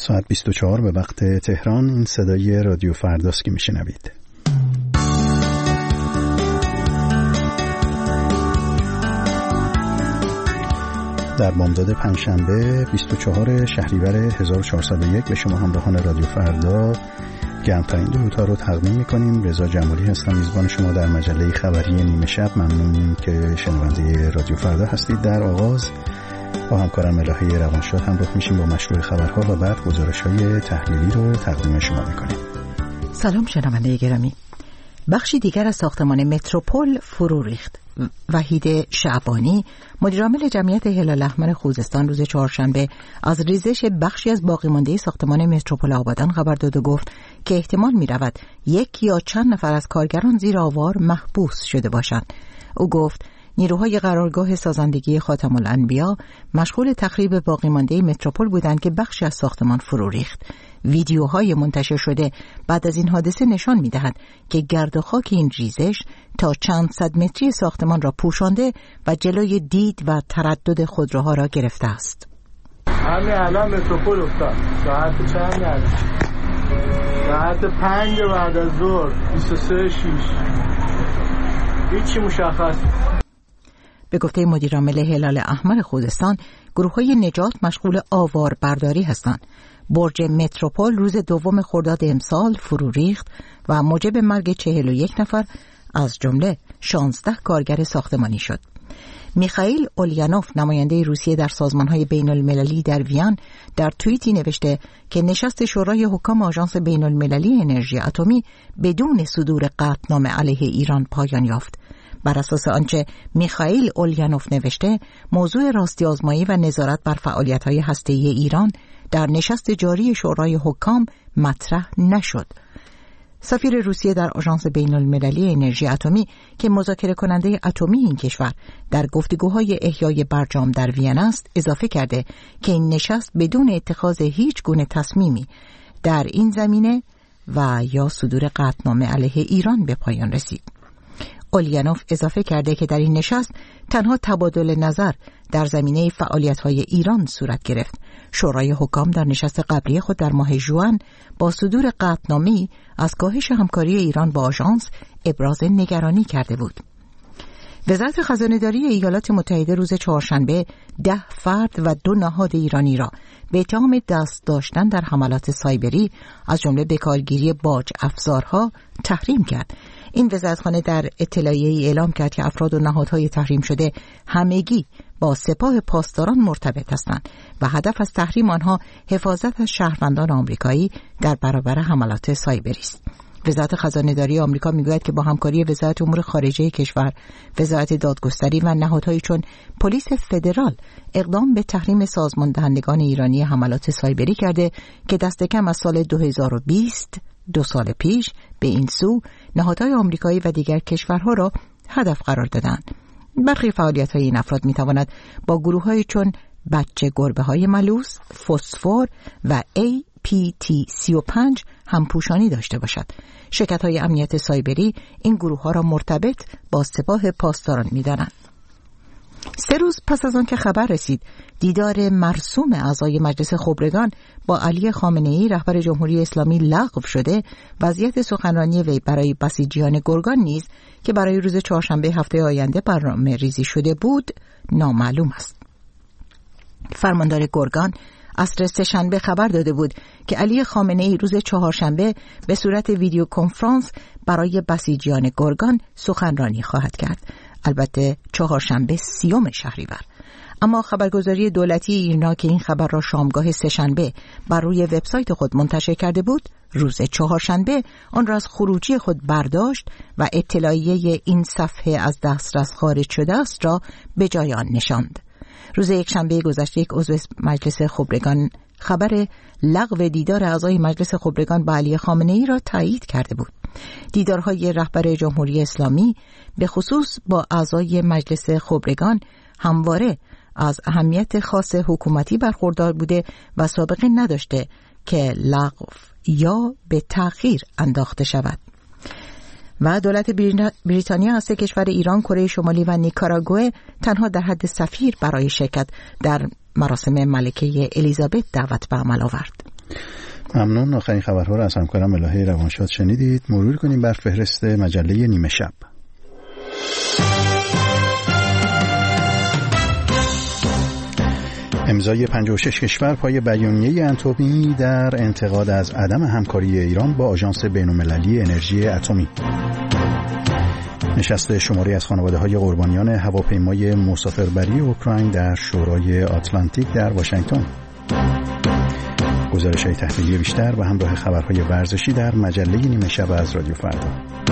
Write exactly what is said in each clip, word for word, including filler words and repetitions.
ساعت بیست و چهار به وقت تهران. این صدای رادیو فرداست که میشنوید. در بامداد پنجشنبه بیست و چهارم شهریور هزار و چهارصد و یک به شما همراهان رادیو فردا گرمترین درودها رو تقدیم می‌کنیم. رضا جمالی هستم، میزبان شما در مجله خبری نیمه شب. ممنونیم که شنونده رادیو فردا هستید. در آغاز با همکارم الهه روانشاد همراه میشیم با مشروع خبرها و بعد گزارش‌های تحلیلی رو تقدیم شما می‌کنیم. سلام شنونده گرامی. بخشی دیگر از ساختمان متروپول فرو ریخت. وحید شعبانی، مدیرعامل جمعیت هلال احمر خوزستان، روز چهارشنبه از ریزش بخشی از باقی مانده ساختمان متروپول آبادان خبر داد و گفت که احتمال می رود یک یا چند نفر از کارگران زیر آوار محبوس شده باشند. او گفت نیروهای قرارگاه سازندگی خاتم الانبیا مشغول تخریب باقی مانده متروپول بودند که بخشی از ساختمان فرو ریخت. ویدیوهای منتشر شده بعد از این حادثه نشان می‌دهد که گرد و خاک این ریزش تا چند صد متری ساختمان را پوشانده و جلوی دید و تردد خودروها را گرفته است. همین الان متروپول افتاد. ساعت چند الان؟ ساعت پنج بعد از ظهر، بیست و سه شش. هیچی مشخص. به گفته مدیرعامل هلال احمر خوزستان، گروه‌های نجات مشغول آوار برداری هستند. برج متروپول روز دوم خرداد امسال فرو ریخت و موجب مرگ چهل و یک نفر از جمله شانزده کارگر ساختمانی شد. میخائیل اولینوف، نماینده روسیه در سازمان‌های بین‌المللی در وین، در توییتی نوشته که نشست شورای حکام آژانس بین‌المللی انرژی اتمی بدون صدور قطعنامه علیه ایران پایان یافت. بر اساس آنچه میخائیل اولینوف نوشته، موضوع راستی آزمایی و نظارت بر فعالیت‌های هسته‌ای ایران در نشست جاری شورای حکام مطرح نشد. سفیر روسیه در آژانس بین‌المللی انرژی اتمی که مذاکره کننده اتمی این کشور در گفتگوهای احیای برجام در وین است، اضافه کرده که این نشست بدون اتخاذ هیچ گونه تصمیمی در این زمینه و یا صدور قطعنامه علیه ایران به پایان رسید. اولینوف اضافه کرده که در این نشست تنها تبادل نظر در زمینه فعالیت‌های ایران صورت گرفت. شورای حکام در نشست قبلی خود در ماه ژوئن با صدور قطعنامه‌ای از کاهش همکاری ایران با آژانس ابراز نگرانی کرده بود. وزارت خزانه‌داری ایالات متحده روز چهارشنبه ده فرد و دو نهاد ایرانی را به اتهام دست داشتن در حملات سایبری از جمله بکارگیری باج افزارها تحریم کرد. این وزارتخانه در اطلاعیه‌ای اعلام کرد که افراد و نهادهای تحریم شده همگی با سپاه پاسداران مرتبط هستند و هدف از تحریم آنها حفاظت از شهروندان آمریکایی در برابر حملات سایبری است. وزارت خزانه‌داری آمریکا میگوید که با همکاری وزارت امور خارجه کشور، وزارت دادگستری و نهادهایی چون پلیس فدرال اقدام به تحریم سازمان دهندگان ایرانی حملات سایبری کرده که دست کم از سال دو هزار و بیست، دو سال پیش، به این سو نهادهای آمریکایی و دیگر کشورها را هدف قرار دادند. برخی فعالیت‌های این افراد می‌تواند با گروه‌های چون بچه گربه‌های ملوث، فسفر و ای پی تی سی و پنج همپوشانی داشته باشد. شرکت‌های امنیت سایبری این گروه‌ها را مرتبط با سپاه پاسداران می‌دانند. سه روز پس از آن که خبر رسید دیدار مرسوم اعضای مجلس خبرگان با علی خامنه‌ای رهبر جمهوری اسلامی لغو شده، وضعیت سخنرانی وی برای بسیجیان گرگان نیز که برای روز چهارشنبه هفته آینده برنامه ریزی شده بود نامعلوم است. فرماندار گرگان عصر سه‌شنبه خبر داده بود که علی خامنه‌ای روز چهارشنبه به صورت ویدیو کنفرانس برای بسیجیان گرگان سخنرانی خواهد کرد. البته چهارشنبه سیوم شهریور. اما خبرگزاری دولتی ایرنا که این خبر را شامگاه سه‌شنبه بر روی وبسایت خود منتشر کرده بود، روز چهارشنبه آن را از خروجی خود برداشت و اطلاعیه این صفحه از دسترس خارج شده است را به جای آن نشاند. روز یکشنبه گذشته یک عضو مجلس خبرگان خبر لغو دیدار اعضای مجلس خبرگان با علی خامنه‌ای را تایید کرده بود. دیدارهای رهبر جمهوری اسلامی به خصوص با اعضای مجلس خبرگان همواره از اهمیت خاص حکومتی برخوردار بوده و سابقه نداشته که لغو یا به تأخیر انداخته شود. و دولت بریتانیا از سه کشور ایران، کره شمالی و نیکاراگوئه تنها در حد سفیر برای شرکت در مراسم ملکه الیزابت دعوت به عمل آورد. ممنون. آخرین خبرها را از همکارم الهه روانشاد شنیدید. مرور کنیم بر فهرست مجله نیمه شب. امضای پنجاه و شش کشور پای بیانیه اتمی در انتقاد از عدم همکاری ایران با آژانس بین‌المللی انرژی اتمی. نشست شماری از خانواده‌های قربانیان هواپیمای مسافربری اوکراین در شورای آتلانتیک در واشنگتن. گزارش‌های تحلیلی بیشتر و همراه خبرهای ورزشی در مجله نیمه شب از رادیو فردا.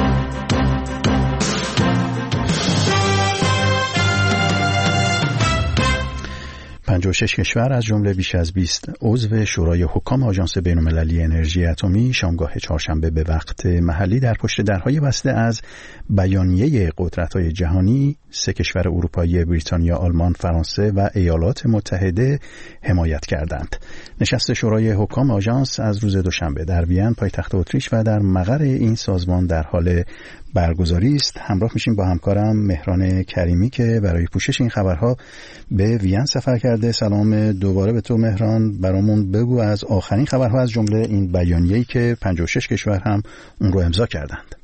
پنجاه و شش کشور از جمله بیش از بیست عضو شورای حکام آژانس بین‌المللی انرژی اتمی شامگاه چهارشنبه به وقت محلی در پشت درهای بسته از بیانیه قدرت‌های جهانی سه کشور اروپایی بریتانیا، آلمان، فرانسه و ایالات متحده حمایت کردند. نشست شورای حکام آژانس از روز دوشنبه در وین پایتخت اتریش و در مقر این سازمان در حال برگزاری است. همراه میشیم با همکارم مهران کریمی که برای پوشش این خبرها به وین سفر کرده. سلام دوباره به تو مهران. برامون بگو از آخرین خبرها از جمله این بیانیه‌ای که پنجاه و شش کشور هم اون رو امضا کردند.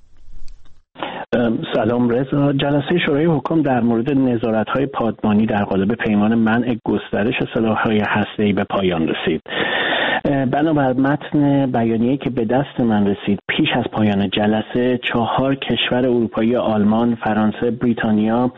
سلام رضا. جلسه شورای حکام در مورد نظارت‌های پادمانی در قالب پیمان منع گسترش سلاح‌های هسته‌ای به پایان رسید. بنابر متن بیانیه‌ای که به دست من رسید، پیش از پایان جلسه چهار کشور اروپایی، آلمان، فرانسه، بریتانیا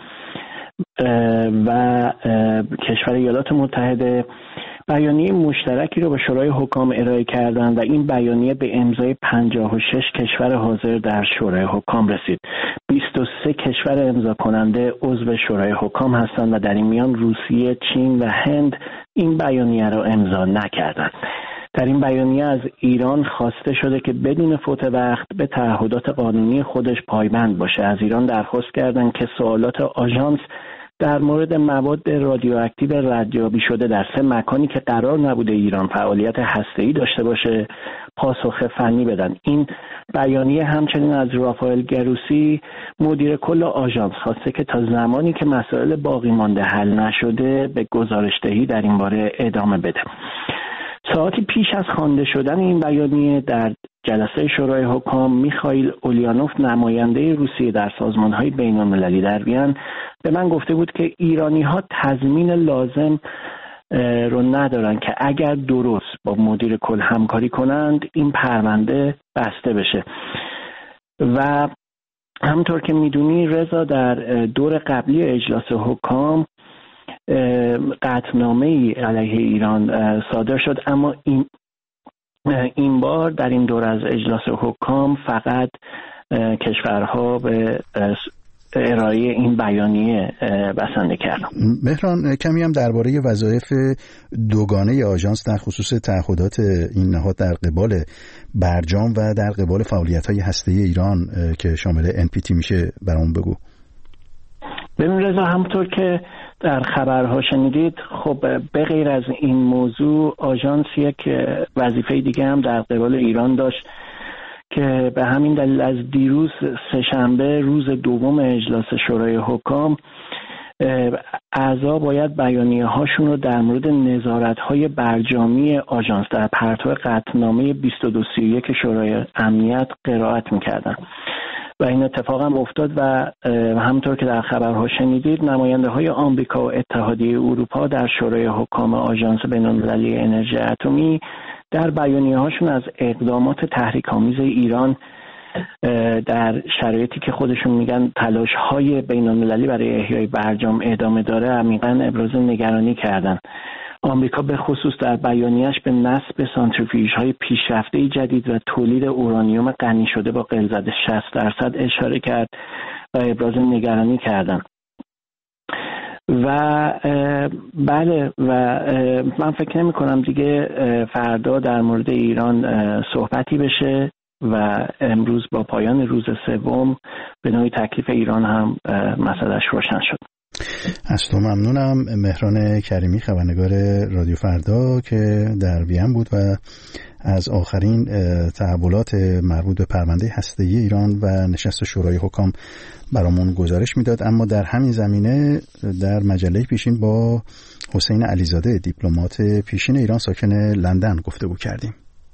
و کشور ایالات متحده بیانیه مشترکی رو به شورای حکام ارائه کردند و این بیانیه به امضای پنجاه و شش کشور حاضر در شورای حکام رسید. بیست و سه کشور امضا کننده عضو شورای حکام هستند و در این میان روسیه، چین و هند این بیانیه را امضا نکردند. در این بیانیه از ایران خواسته شده که بدون فوت وقت به تعهدات قانونی خودش پایبند باشه. از ایران درخواست کردند که سوالات آژانس در مورد مواد رادیواکتیو ردیابی شده در سه مکانی که قرار نبوده ایران فعالیت هسته‌ای داشته باشه پاسخ فنی بدن. این بیانیه همچنین از رافائل گروسی مدیر کل آژانس خواسته که تا زمانی که مسائل باقی مانده حل نشده به گزارش‌دهی در این باره ادامه بده. ساعتی پیش از خوانده شدن این بیانیه در جلسه شورای حکام میخائیل اولیانوف نماینده روسیه در سازمان‌های بین‌المللی در وین به من گفته بود که ایرانی‌ها تضمین لازم رو ندارن که اگر درست با مدیر کل همکاری کنند این پرونده بسته بشه. و همونطور که میدونی رضا، در دور قبلی اجلاس حکام قطعنامه‌ای علیه ایران صادر شد، اما این این بار در این دور از اجلاس حکام فقط کشورها به ارائه این بیانیه بسنده کردن. مهران، کمی هم درباره وظایف دوگانه آژانس در خصوص تعهدات این نهاد در قبال برجام و در قبال فعالیت‌های هسته‌ای ایران که شامل ان پی تی میشه برام بگو. ببین رضا، همونطور که در خبرها شنیدید، خب به غیر از این موضوع آژانس یک وظیفه دیگه هم در قبال ایران داشت که به همین دلیل از دیروز سه‌شنبه روز دوم اجلاس شورای حکام اعضا باید بیانیه هاشون رو در مورد نظارت های برجامی آژانس در پرتو قطعنامه بیست و دو سی و یک شورای امنیت قرائت میکردن و این اتفاق هم افتاد و همونطور که در خبرها شنیدید نماینده های آمریکا و اتحادیه اروپا در شورای حکام آژانس بین‌المللی انرژی اتمی در بیانیه هاشون از اقدامات تحریک‌آمیز ایران در شرایطی که خودشون میگن تلاش های بین‌المللی برای احیای برجام ادامه داره عمیقاً ابراز نگرانی کردن. آمریکا به خصوص در بیانیه‌اش به نصب سانتریفیوژهای پیشرفته جدید و تولید اورانیوم غنی شده با غلظت شصت درصد اشاره کرد و ابراز نگرانی کردن. و بله و من فکر نمی کنم دیگه فردا در مورد ایران صحبتی بشه و امروز با پایان روز سوم به نوعی تکلیف ایران هم مسئلهش روشن شد. از تو ممنونم. مهران کریمی، خبرنگار رادیو فردا که در وین بود و از آخرین تحولات مربوط به پرونده هسته‌ای ایران و نشست شورای حکام برامون گزارش میداد. اما در همین زمینه در مجله پیشین با حسین علیزاده، دیپلمات پیشین ایران ساکن لندن، گفتگو کردیم.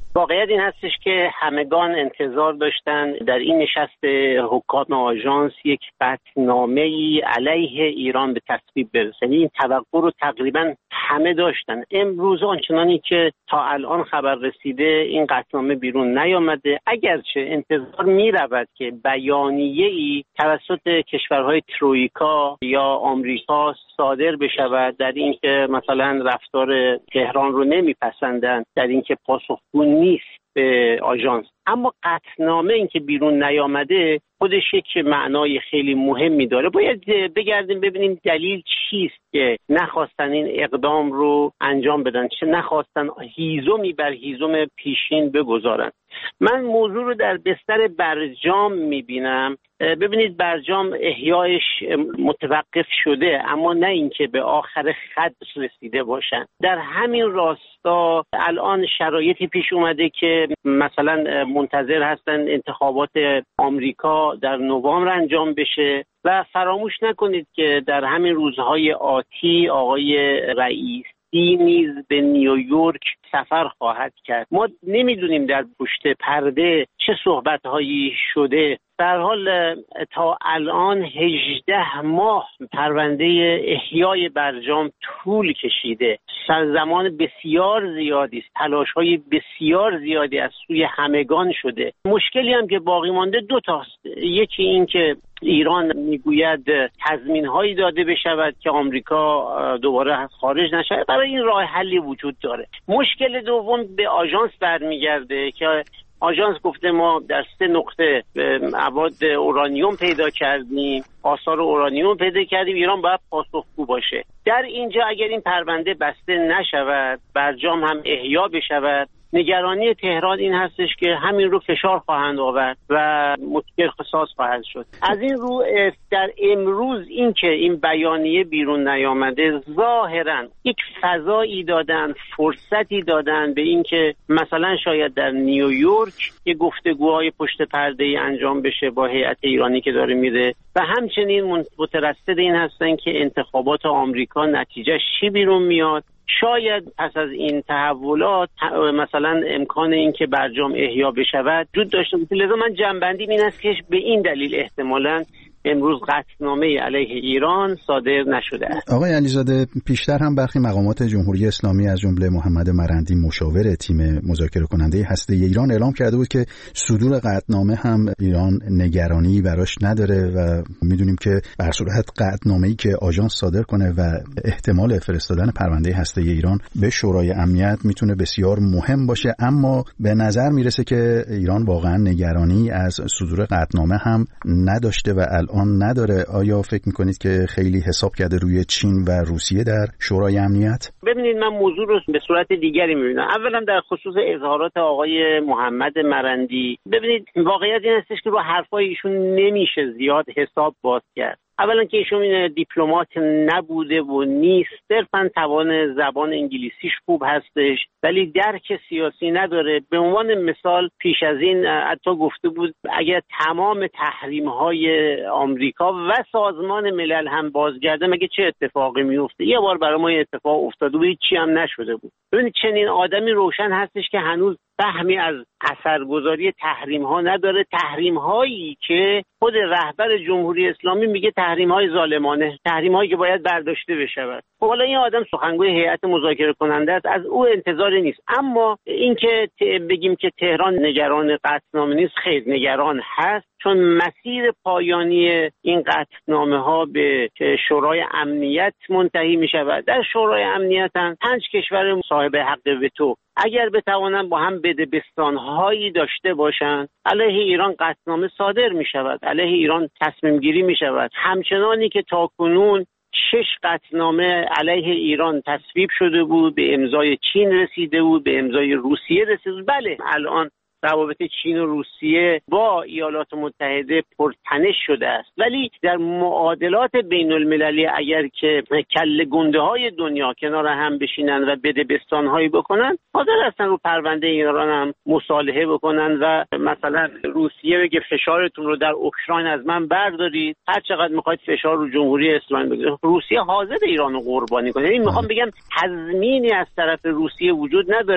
واقعیت این هستش که همگان انتظار داشتن در این نشست حکام آژانس یک قطعنامه‌ای علیه ایران به تصویب برسه. این توقع رو تقریبا همه داشتن. امروز آنچنانی که تا الان خبر رسیده این قطعنامه بیرون نیامده، اگرچه انتظار می رود که بیانیه‌ای توسط کشورهای ترویکا یا آمریکا صادر بشود در اینکه مثلا رفتار تهران رو نمیپسندن، در اینکه پاسخگو نیست به آژانس. اما قطعنامه این که بیرون نیامده خودش یک معنای خیلی مهمی داره. باید بگردیم ببینیم دلیل چیست که نخواستن این اقدام رو انجام بدن، چه نخواستن هیزمی بر هیزم پیشین بگذارن. من موضوع رو در بستر برجام میبینم. ببینید برجام احیایش متوقف شده، اما نه اینکه به آخر خط رسیده باشن. در همین راستا الان شرایطی پیش اومده که مثلا منتظر هستن انتخابات آمریکا در نوامبر انجام بشه و فراموش نکنید که در همین روزهای آتی آقای رئیس دی نیز به نیویورک سفر خواهد کرد. ما نمیدونیم در پشت پرده چه صحبت‌هایی شده. در حال تا الان هجده ماه پرونده احیای برجام طول کشیده. زمان بسیار زیادی است، تلاش‌های بسیار زیادی از سوی همگان شده. مشکلی هم که باقی مانده دو تاست. یکی این که ایران میگوید تضمین‌هایی داده بشود که آمریکا دوباره خارج نشود. برای این راه حلی وجود داره. مشکل دوم به آژانس برمیگرده که آژانس گفته ما در سه نقطه مواد اورانیوم پیدا کردیم، آثار اورانیوم پیدا کردیم، ایران باید پاسخگو باشه. در اینجا اگر این پرونده بسته نشود، برجام هم احیا بشود، نگرانی تهران این هستش که همین رو فشار خواهند آورد و مشکل خاص خواهد شد. از این رو در امروز این که این بیانیه بیرون نیامده ظاهرا یک فضایی دادن، فرصتی دادن به این که مثلا شاید در نیویورک یک گفتگوهای پشت پرده ای انجام بشه با هیئت ایرانی که داره میره و همچنین مترصد این هستن که انتخابات آمریکا نتیجه چی بیرون میاد. شاید پس از این تحولات مثلا امکان این که برجام احیا بشود وجود داشته باشه. لذا من جنبندی این است که به این دلیل احتمالاً امروز قطعنامه علیه ایران صادر نشده است. آقای علیزاده، پیشتر هم برخی مقامات جمهوری اسلامی از جمله محمد مرندی مشاور تیم مذاکره کننده هسته ایران اعلام کرده بود که صدور قطعنامه هم ایران نگرانی براش نداره و میدونیم که بر صورت قطعنامه‌ای که آژانس صادر کنه و احتمال فرستادن پرونده هسته ایران به شورای امنیت میتونه بسیار مهم باشه، اما به نظر میرسه که ایران واقعا نگرانی از صدور قطعنامه هم نداشته و الان نداره. آیا فکر میکنید که خیلی حساب کرده روی چین و روسیه در شورای امنیت؟ ببینید من موضوع رو به صورت دیگری میبینم. اولا در خصوص اظهارات آقای محمد مرندی، ببینید واقعیت این هستش که رو حرفای ایشون نمیشه زیاد حساب باز کرد. اولا که ایشون دیپلمات نبوده و نیست، صرفاً توان زبان انگلیسیش خوب هستش ولی درک سیاسی نداره. به عنوان مثال پیش از این حتی گفته بود اگر تمام تحریم‌های آمریکا و سازمان ملل هم بازگرده مگه چه اتفاقی میفته. یه بار برای ما این اتفاق افتاده و هیچ چی هم نشده بود. ببینید چنین آدمی روشن هستش که هنوز فهمی از اثرگذاری تحریم ها نداره. تحریم هایی که خود رهبر جمهوری اسلامی میگه تحریم های ظالمانه، تحریم هایی که باید برداشته بشود. خب حالا این آدم سخنگوی هیئت مذاکره کننده است، از او انتظاری نیست. اما اینکه بگیم که تهران نگران قطعنامه نیست، خیر نگران هست، چون مسیر پایانی این قطعنامه ها به شورای امنیت منتهی می شود. در شورای امنیت هم پنج کشور صاحب حق وتو اگر بتوانند با هم بدبستان هایی داشته باشند علیه ایران قطعنامه صادر می شود، علیه ایران تصمیم گیری می شود. همچنانی که تاکنون شش قطعنامه علیه ایران تصویب شده بود، به امضای چین رسیده بود، به امضای روسیه رسیده بود. بله الان روابط چین و روسیه با ایالات متحده پرتنش شده است، ولی در معادلات بین المللی اگر که کله گنده های دنیا کنار هم بشینن و بدبستان هایی بکنن، حاضر هستن رو پرونده ایران هم مصالحه بکنن و مثلا روسیه بگه فشارتون رو در اوکراین از من بردارید، هر چقدر میخواید فشار رو جمهوری اسلامی بگیرید. روسیه حاضر ایران رو قربانی کنه. یعنی میخوام بگم تضمینی از طرف روسیه وجود نداره.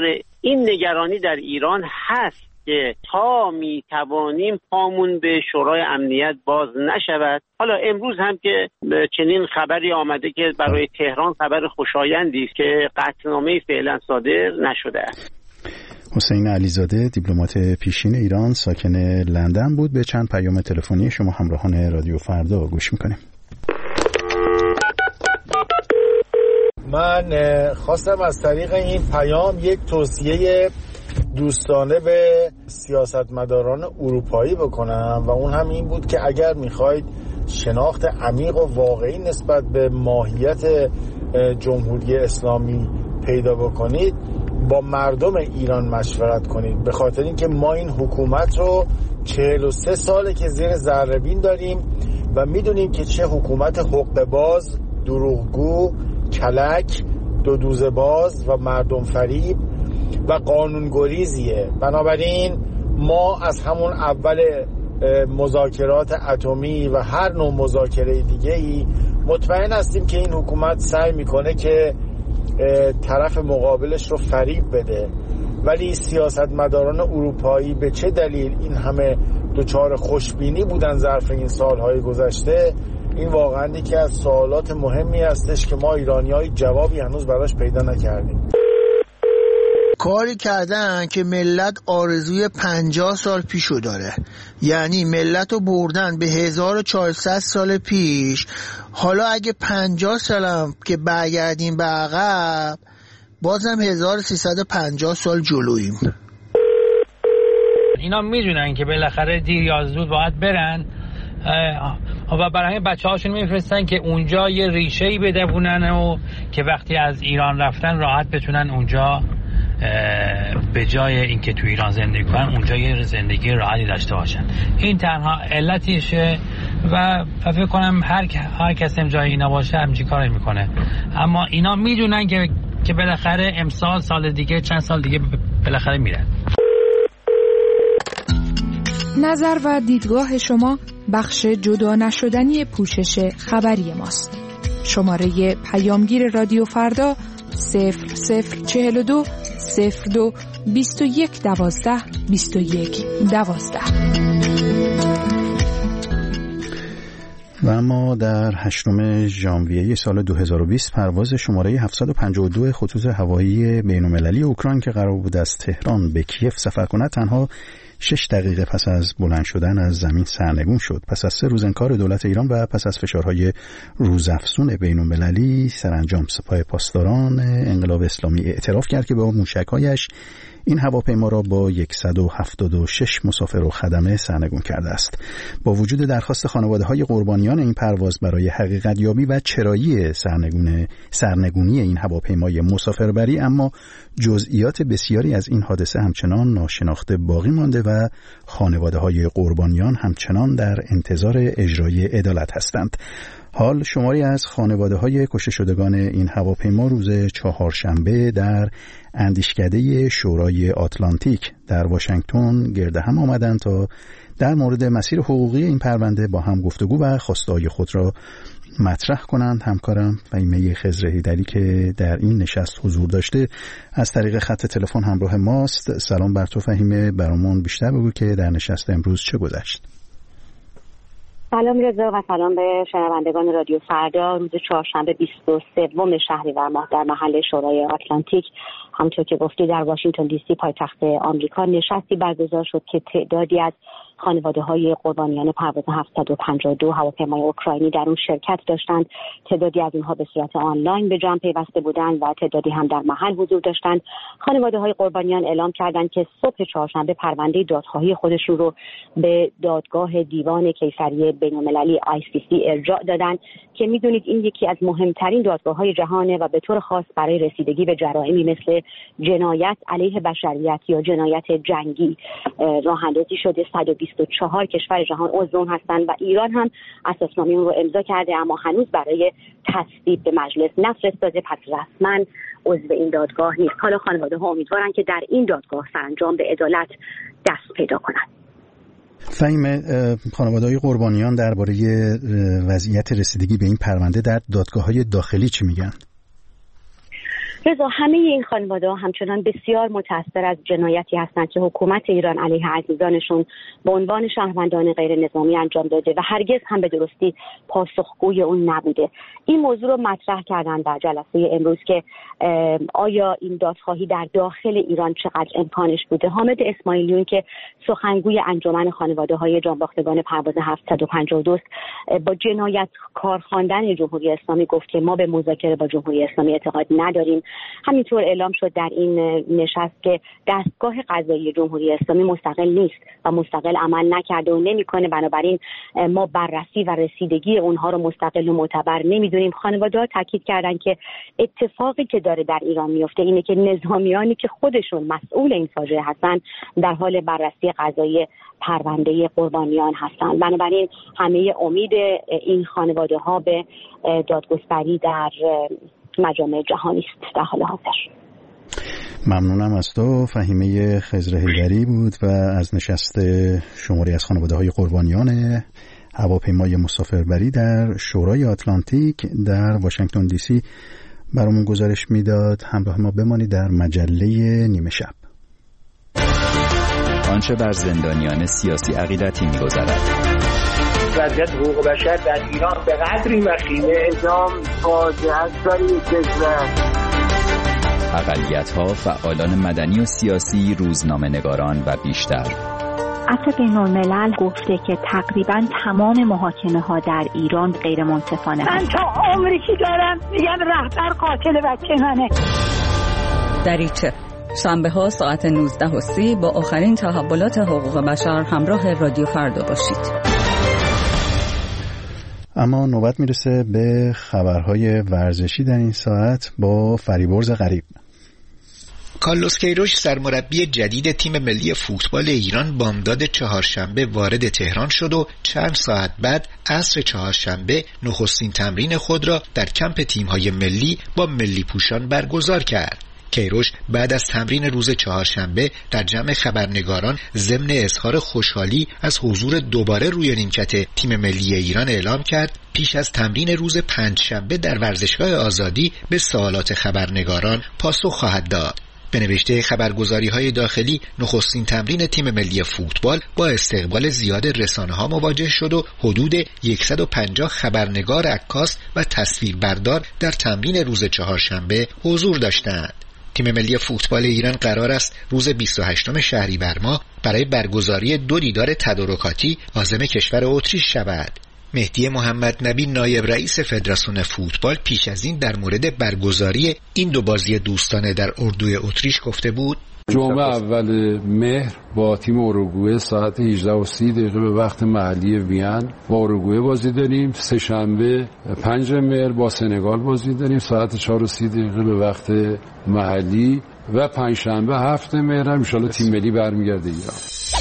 این نگرانی در ایران هست که تا می توانیم پامون به شورای امنیت باز نشود. حالا امروز هم که چنین خبری آمده که برای تهران خبر خوشایندی است که قطعنامه فعلا صادر نشده است. حسین علیزاده دیپلمات پیشین ایران ساکن لندن بود. به چند پیام تلفنی شما همراهان رادیو فردا گوش میکنیم. من خواستم از طریق این پیام یک توصیه دوستانه به سیاستمداران اروپایی بکنم و اون هم این بود که اگر میخواید شناخت عمیق و واقعی نسبت به ماهیت جمهوری اسلامی پیدا بکنید با مردم ایران مشورت کنید، به خاطر اینکه ما این حکومت رو چهل و سه ساله که زیر ذره‌بین داریم و میدونیم که چه حکومت حقه باز، دروغگو، کلک، دو دوزه باز و مردم فریب و قانون گریزیه. بنابراین ما از همون اول مذاکرات اتمی و هر نوع مذاکره دیگه‌ای مطمئن هستیم که این حکومت سعی میکنه که طرف مقابلش رو فریب بده، ولی سیاستمداران اروپایی به چه دلیل این همه دچار خوشبینی بودن ظرف این سالهای گذشته؟ این واقعا یکی از سوالات مهمی هستش که ما ایرانی‌ها جوابی هنوز براش پیدا نکردیم. کاری کردن که ملت آرزوی پنجاه سال پیشو داره، یعنی ملت رو بردن به هزار و چهارصد سال پیش. حالا اگه پنجاه سالم که برگردیم به عقب بازم هزار و سیصد و پنجاه سال جلوییم. اینا میدونن که بالاخره دیر یا زود باید برن و برای بچه هاشون میفرستن که اونجا یه ریشه‌ای بدبونن و که وقتی از ایران رفتن راحت بتونن اونجا به جای اینکه تو ایران زندگی کنن اونجا یه زندگی راحتی داشته باشن. این تنها علتیشه و فکر کنم هر هر کس هم جای اینا باشه همچین کاری میکنه. اما اینا میدونن که که بالاخره امسال سال دیگه چند سال دیگه بالاخره میرن. نظر و دیدگاه شما بخش جدا نشدنی پوشش خبری ماست. شماره پیامگیر رادیو فردا صفر صفر چهل و دو صفر دو بیست و یک دوازده بیست و یک دوازده. و اما در هشتم ژانویه سال دو هزار و بیست پرواز شماره هفتصد و پنجاه و دو خطوط هوایی بین‌المللی اوکراین که قرار بود از تهران به کیف سفر کند تنها شش دقیقه پس از بلند شدن از زمین سرنگون شد. پس از سه روز انکار دولت ایران و پس از فشارهای روزافزون بین‌المللی سرانجام سپاه پاسداران انقلاب اسلامی اعتراف کرد که با موشک‌هایش این هواپیما را با صد و هفتاد و شش مسافر و خدمه سرنگون کرده است. با وجود درخواست خانواده‌های قربانیان این پرواز برای حقیقت یابی و چرایی سرنگون سرنگونی این هواپیمای مسافربری، اما جزئیات بسیاری از این حادثه همچنان ناشناخته باقی مانده و خانواده‌های قربانیان همچنان در انتظار اجرای عدالت هستند. حال شماری از خانواده‌های کشته شدگان این هواپیما روز چهارشنبه در اندیشکده شورای آتلانتیک در واشنگتن گرد هم آمدند تا در مورد مسیر حقوقی این پرونده با هم گفتگو و خواسته‌های خود را مطرح کنند. همکارم فهیمه خضر هیدری که در این نشست حضور داشته از طریق خط تلفن همراه ماست. سلام بر تو فهیمه، برامون بیشتر بگو که در نشست امروز چه گذشت. سلام رضا و سلام به شنوندگان رادیو فردا. روز چهارشنبه بیست و سوم شهریور ماه در محل شورای آتلانتیک همونطور که گفتی در واشنگتن دی سی پایتخت آمریکا نشستی برگزار شد که تعدادی از خانواده‌های قربانیان پرواز هفتصد و پنجاه و دو هواپیمای اوکراینی در اون شرکت داشتند. تعدادی از اونها به صورت آنلاین به جمع پیوسته بودند و تعدادی هم در محل حضور داشتند. خانواده‌های قربانیان اعلام کردند که صبح چهارشنبه پرونده دادخواهی خودشون رو به دادگاه دیوان کیفری بین‌المللی آی سی سی ارجاع دادند که میدونید این یکی از مهمترین دادگاه‌های جهانه و به طور خاص برای رسیدگی به جرائمی مثل جنایت علیه بشریت یا جنایت جنگی راه اندازی شده. صد و بیست و چهار کشور جهان عضو اون هستند و ایران هم اساسنامه اون رو امضا کرده، اما هنوز برای تصویب به مجلس نفرستاده، پس رسما عضو این دادگاه نیست. حالا خانواده‌ها امیدوارن که در این دادگاه سرانجام به عدالت دست پیدا کنند. فهیمه، خانواده‌های قربانیان درباره وضعیت رسیدگی به این پرونده در دادگاه‌های داخلی چی میگن؟ رضا، همه این خانواده‌ها همچنان بسیار متأثر از جنایتی هستند که حکومت ایران علیه عزیزانشون به عنوان شهروندان غیر نظامی انجام داده و هرگز هم به درستی پاسخگوی اون نبوده. این موضوع رو مطرح کردن در جلسه امروز که آیا این دادخواهی در داخل ایران چقدر امکانش بوده. حامد اسماعیلیون که سخنگوی انجمن خانواده‌های جانباختگان پرواز هفتصد و پنجاه و دو با جنایت کار خواندن جمهوری اسلامی گفت که ما به مذاکره با جمهوری اسلامی اعتقاد نداریم. همینطور اعلام شد در این نشست که دستگاه قضایی جمهوری اسلامی مستقل نیست و مستقل عمل نکرده و نمیکنه، بنابراین ما بررسی و رسیدگی اونها رو مستقل و معتبر نمیدونیم. خانواده‌ها تاکید کردن که اتفاقی که داره در ایران میفته اینه که نظامیانی که خودشون مسئول این فاجعه هستن در حال بررسی قضایی پرونده قربانیان هستند. بنابراین همه امید این خانواده‌ها به دادگستری در مجامع جهانی است در حال حاضر. ممنونم از تو. فهیمه خضر حیدری بود و از نشست شماری از خانواده‌های قربانیان هواپیمای مسافربری در شورای آتلانتیک در واشنگتن دی سی برامون گزارش میداد. همراه ما بمانید در مجله نیمه شب. آنچه بر زندانیان سیاسی عقیدتی می‌گذرد. وضعیت حقوق بشر در ایران به قدری وخیمه، اعدام فاجعه است برای کشور. اقلیت‌ها، فعالان مدنی و سیاسی، روزنامه‌نگاران و بیشتر. عفو بین‌الملل گفته که تقریباً تمام محاکمه‌ها در ایران غیر منصفانه است. من تا عمری که دارم میگم رهبر قاتل بچه منه. دریچه شنبه ها ساعت نوزده و سی با آخرین تحولات حقوق بشر همراه رادیو فردا باشید. اما نوبت میرسه به خبرهای ورزشی در این ساعت با فریبرز غریب. کارلوس کیروش سرمربی جدید تیم ملی فوتبال ایران بامداد چهارشنبه وارد تهران شد و چند ساعت بعد عصر چهارشنبه نخستین تمرین خود را در کمپ تیم‌های ملی با ملی پوشان برگزار کرد. کیروش بعد از تمرین روز چهارشنبه در جمع خبرنگاران ضمن اظهار خوشحالی از حضور دوباره روی نیمکت تیم ملی ایران اعلام کرد پیش از تمرین روز پنجشنبه در ورزشگاه آزادی به سوالات خبرنگاران پاسخ خواهد داد. به نوشته خبرگزاری‌های داخلی، نخستین تمرین تیم ملی فوتبال با استقبال زیاد رسانه‌ها مواجه شد و حدود صد و پنجاه خبرنگار، عکاس و تصویربردار در تمرین روز چهارشنبه حضور داشتند. تیم ملی فوتبال ایران قرار است روز بیست و هشتم شهریور ماه برای برگزاری دو دیدار تدارکاتی عازم کشور اتریش شود. مهدی محمد نبی نایب رئیس فدراسیون فوتبال پیش از این در مورد برگزاری این دو بازی دوستانه در اردوی اتریش گفته بود: جمعه اول مهر با تیم اوروگوئه ساعت هجده و سی دقیقه به وقت محلی وین با اوروگوئه بازی داریم. سه شنبه پنج مهر با سنگال بازی داریم ساعت چهار و سی دقیقه به وقت محلی و پنج شنبه هفت مهر ان شاءالله تیم ملی برمیگرده ایران.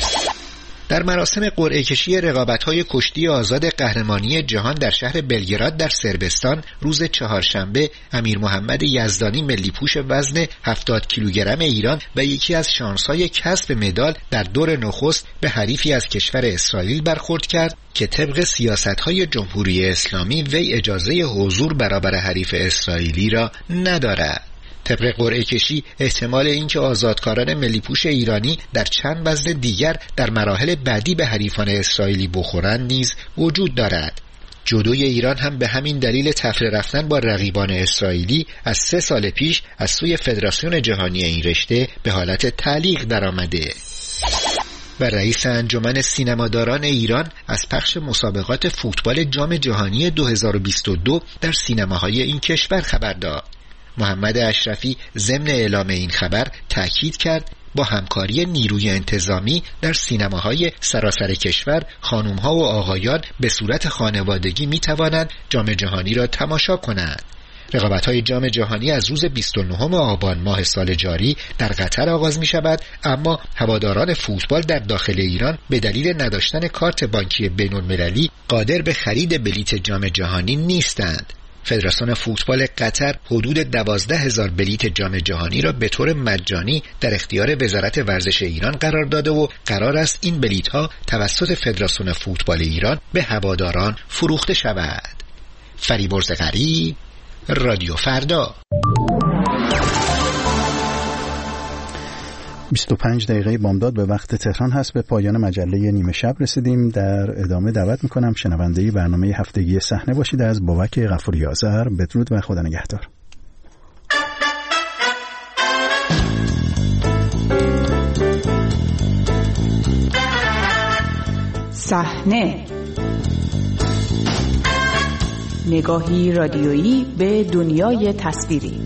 در مراسم قرعه کشی رقابت‌های کشتی آزاد قهرمانی جهان در شهر بلگراد در صربستان روز چهارشنبه، امیر محمد یزدانی ملی پوش وزن هفتاد کیلوگرم ایران و یکی از شانس‌های کسب مدال در دور نخست به حریفی از کشور اسرائیل برخورد کرد که طبق سیاست‌های جمهوری اسلامی وی اجازه حضور برابر حریف اسرائیلی را ندارد. طبق قرعه کشی احتمال اینکه آزادکاران ملی پوش ایرانی در چند وزن دیگر در مراحل بعدی به حریفان اسرائیلی بخورند نیز وجود دارد. جودوی ایران هم به همین دلیل تفره رفتن با رقیبان اسرائیلی از سه سال پیش از سوی فدراسیون جهانی این رشته به حالت تعلیق درآمده. و رئیس انجمن سینماداران ایران از پخش مسابقات فوتبال جام جهانی دو هزار و بیست و دو در سینماهای این کشور خبر داد. محمد اشرفی ضمن اعلام این خبر تأکید کرد با همکاری نیروی انتظامی در سینماهای سراسر کشور خانم‌ها و آقایان به صورت خانوادگی می‌توانند جام جهانی را تماشا کنند. رقابت‌های جام جهانی از روز بیست و نهم آبان ماه سال جاری در قطر آغاز می‌شود، اما هواداران فوتبال در داخل ایران به دلیل نداشتن کارت بانکی بین‌المللی قادر به خرید بلیت جام جهانی نیستند. فدراسیون فوتبال قطر حدود دوازده هزار بلیت جام جهانی را به طور مجانی در اختیار وزارت ورزش ایران قرار داده و قرار است این بلیت ها توسط فدراسیون فوتبال ایران به هواداران فروخته شود. فریبرز غریب، رادیو فردا. بیست و پنج دقیقه بامداد به وقت تهران هست. به پایان مجله نیمه شب رسیدیم. در ادامه دعوت میکنم شنونده برنامه هفتگی صحنه باشید از بابک غفوری آذر. بدرود و خدا نگهدار. صحنه، نگاهی رادیویی به دنیای تصویری.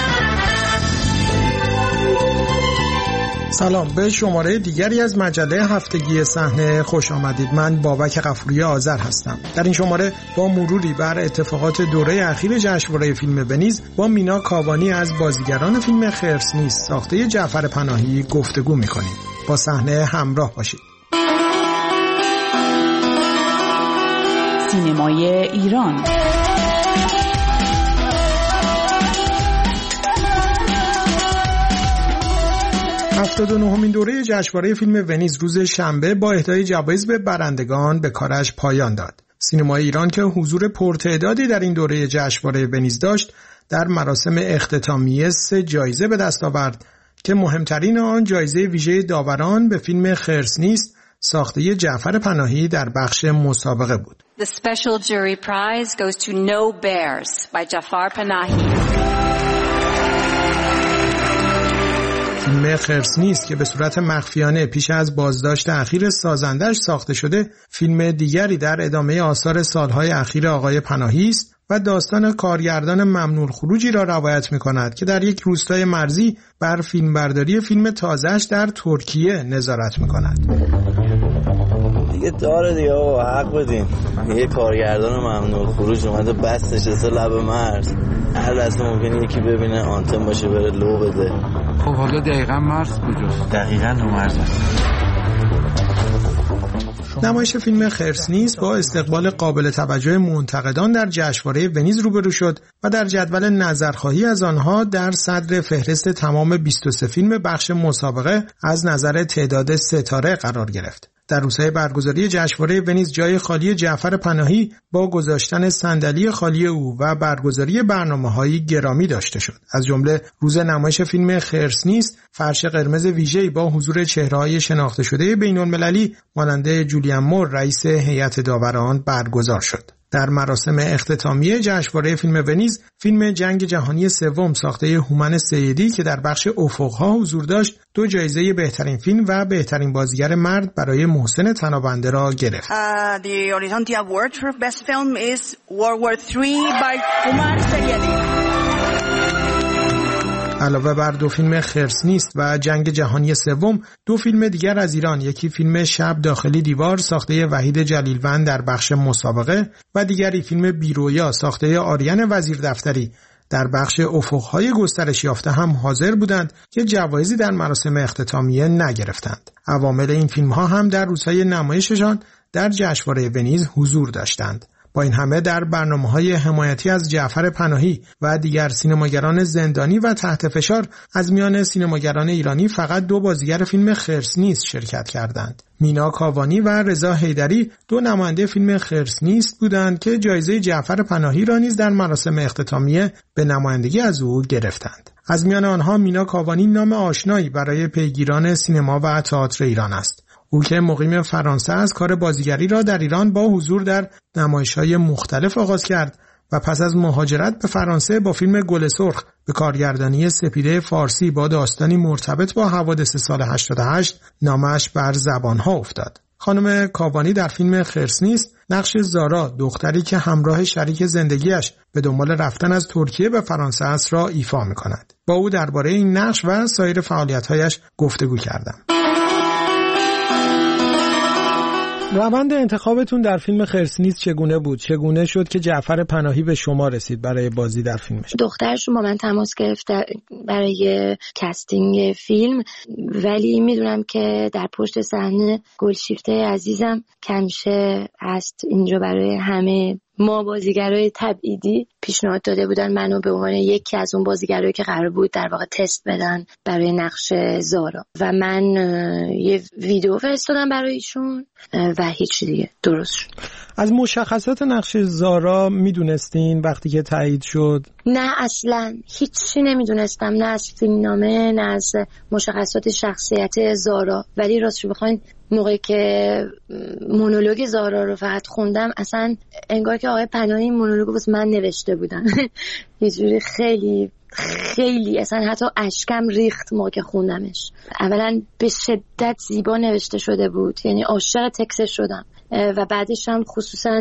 سلام، به شماره دیگری از مجله هفتگی صحنه خوش آمدید. من بابک غفوری آذر هستم. در این شماره با مروری بر اتفاقات دوره اخیر جشنواره فیلم ونیز با مینا کاوانی از بازیگران فیلم خرس نیست ساخته جعفر پناهی گفتگو می‌کنیم. با صحنه همراه باشید. سینمای ایران. هفتاد و نهمین دوره جشنواره فیلم ونیز روز شنبه با اهدای جوایز به برندگان به کارش پایان داد. سینمای ایران که حضور پرتعدادی در این دوره جشنواره ونیز داشت، در مراسم اختتامیه سه جایزه به دست آورد که مهمترین آن جایزه ویژه داوران به فیلم خرس نیست ساخته جعفر پناهی در بخش مسابقه بود. The special jury prize goes to No Bears by Jafar Panahi. فیلم خرس نیست که به صورت مخفیانه پیش از بازداشت اخیر سازندش ساخته شده، فیلم دیگری در ادامه آثار سالهای اخیر آقای پناهی است و داستان کارگردان ممنون خروجی را روایت می‌کند که در یک روستای مرزی بر فیلمبرداری فیلم تازه‌اش در ترکیه نظارت می‌کند. دیگه داره دیگه آقا، حق بدین. یه کارگردان ممنون خروج اومده بس نشسته لب مرز، هر لحظه ممکنه یکی ببینه آنتن باشه بره لو بده. خب حالا دقیقاً مرز کجاست؟ دقیقاً رو مرز است. نمایش فیلم خرس نیست با استقبال قابل توجه منتقدان در جشنواره ونیز روبرو شد و در جدول نظرخواهی از آنها در صدر فهرست تمام بیست و سه فیلم بخش مسابقه از نظر تعداد ستاره قرار گرفت. در روزهای برگزاری جشنواره ونیز جای خالی جعفر پناهی با گذاشتن صندلی خالی او و برگزاری برنامه‌های گرامی داشته شد. از جمله روز نمایش فیلم خرس نیست، فرش قرمز ویژه‌ای با حضور چهره‌های شناخته شده بین‌المللی مانند جولیان مور رئیس هیئت داوران برگزار شد. در مراسم اختتامیه جشنواره فیلم ونیز، فیلم جنگ جهانی سوم ساخته هومن سیدی که در بخش افق‌ها حضور داشت، دو جایزه بهترین فیلم و بهترین بازیگر مرد برای محسن تنابنده را گرفت. Uh, the Horizonte Award for Best Film is World War three by Houman Seyedi. علاوه بر دو فیلم خرس نیست و جنگ جهانی سوم، دو فیلم دیگر از ایران، یکی فیلم شب داخلی دیوار ساخته وحید جلیلوند در بخش مسابقه و دیگری فیلم بیرویا ساخته آریان وزیر دفتری در بخش افقهای گسترش یافته هم حاضر بودند که جوایزی در مراسم اختتامیه نگرفتند. عوامل این فیلم‌ها هم در روزهای نمایششان در جشنواره ونیز حضور داشتند. با این همه در برنامه‌های حمایتی از جعفر پناهی و دیگر سینماگران زندانی و تحت فشار از میان سینماگران ایرانی فقط دو بازیگر فیلم خرس نیست شرکت کردند. مینا کاوانی و رضا حیدری دو نماینده فیلم خرس نیست بودند که جایزه جعفر پناهی را نیز در مراسم اختتامیه به نمایندگی از او گرفتند. از میان آنها مینا کاوانی نام آشنایی برای پیگیران سینما و تئاتر ایران است. او که مقیم فرانسه است، کار بازیگری را در ایران با حضور در نمایش‌های مختلف آغاز کرد و پس از مهاجرت به فرانسه با فیلم گل سرخ به کارگردانی سپیده فارسی با داستانی مرتبط با حوادث سال هشتاد و هشت نامش بر زبانها افتاد. خانم کاوانی در فیلم خرس نیست نقش زارا، دختری که همراه شریک زندگیش به دنبال رفتن از ترکیه به فرانسه است را ایفا می‌کند. با او درباره این نقش و سایر فعالیت‌هایش گفتگو کردم. روند انتخابتون در فیلم خرس نیست چگونه بود؟ چگونه شد که جعفر پناهی به شما رسید برای بازی در فیلمش؟ دخترشون با من تماس گرفت برای کاستینگ فیلم، ولی میدونم که در پشت صحنه گلشیفته عزیزم کمیشه هست اینجا برای همه ما بازیگرای تبعیدی پیشنهاد داده بودن منو به عنوان یکی از اون بازیگرایی که قرار بود در واقع تست بدن برای نقش زارا و من یه ویدیو فرستادم برای ایشون و هیچ دیگه درست شد. از مشخصات نقش زارا میدونستین وقتی که تایید شد؟ نه اصلا هیچی نمیدونستم، نه از فیلمنامه نه از مشخصات شخصیت زارا. ولی راستش بخواین موقعی که مونولوگ زارا رو فقط خوندم اصلا انگار که آقای پناهی مونولوگ رو واسه من نوشته بودن. یه جوری خیلی خیلی اصلا حتی اشکم ریخت موقع که خوندمش. اولا به شدت زیبا نوشته شده بود، یعنی عاشق تکستش شدم و بعدش هم خصوصا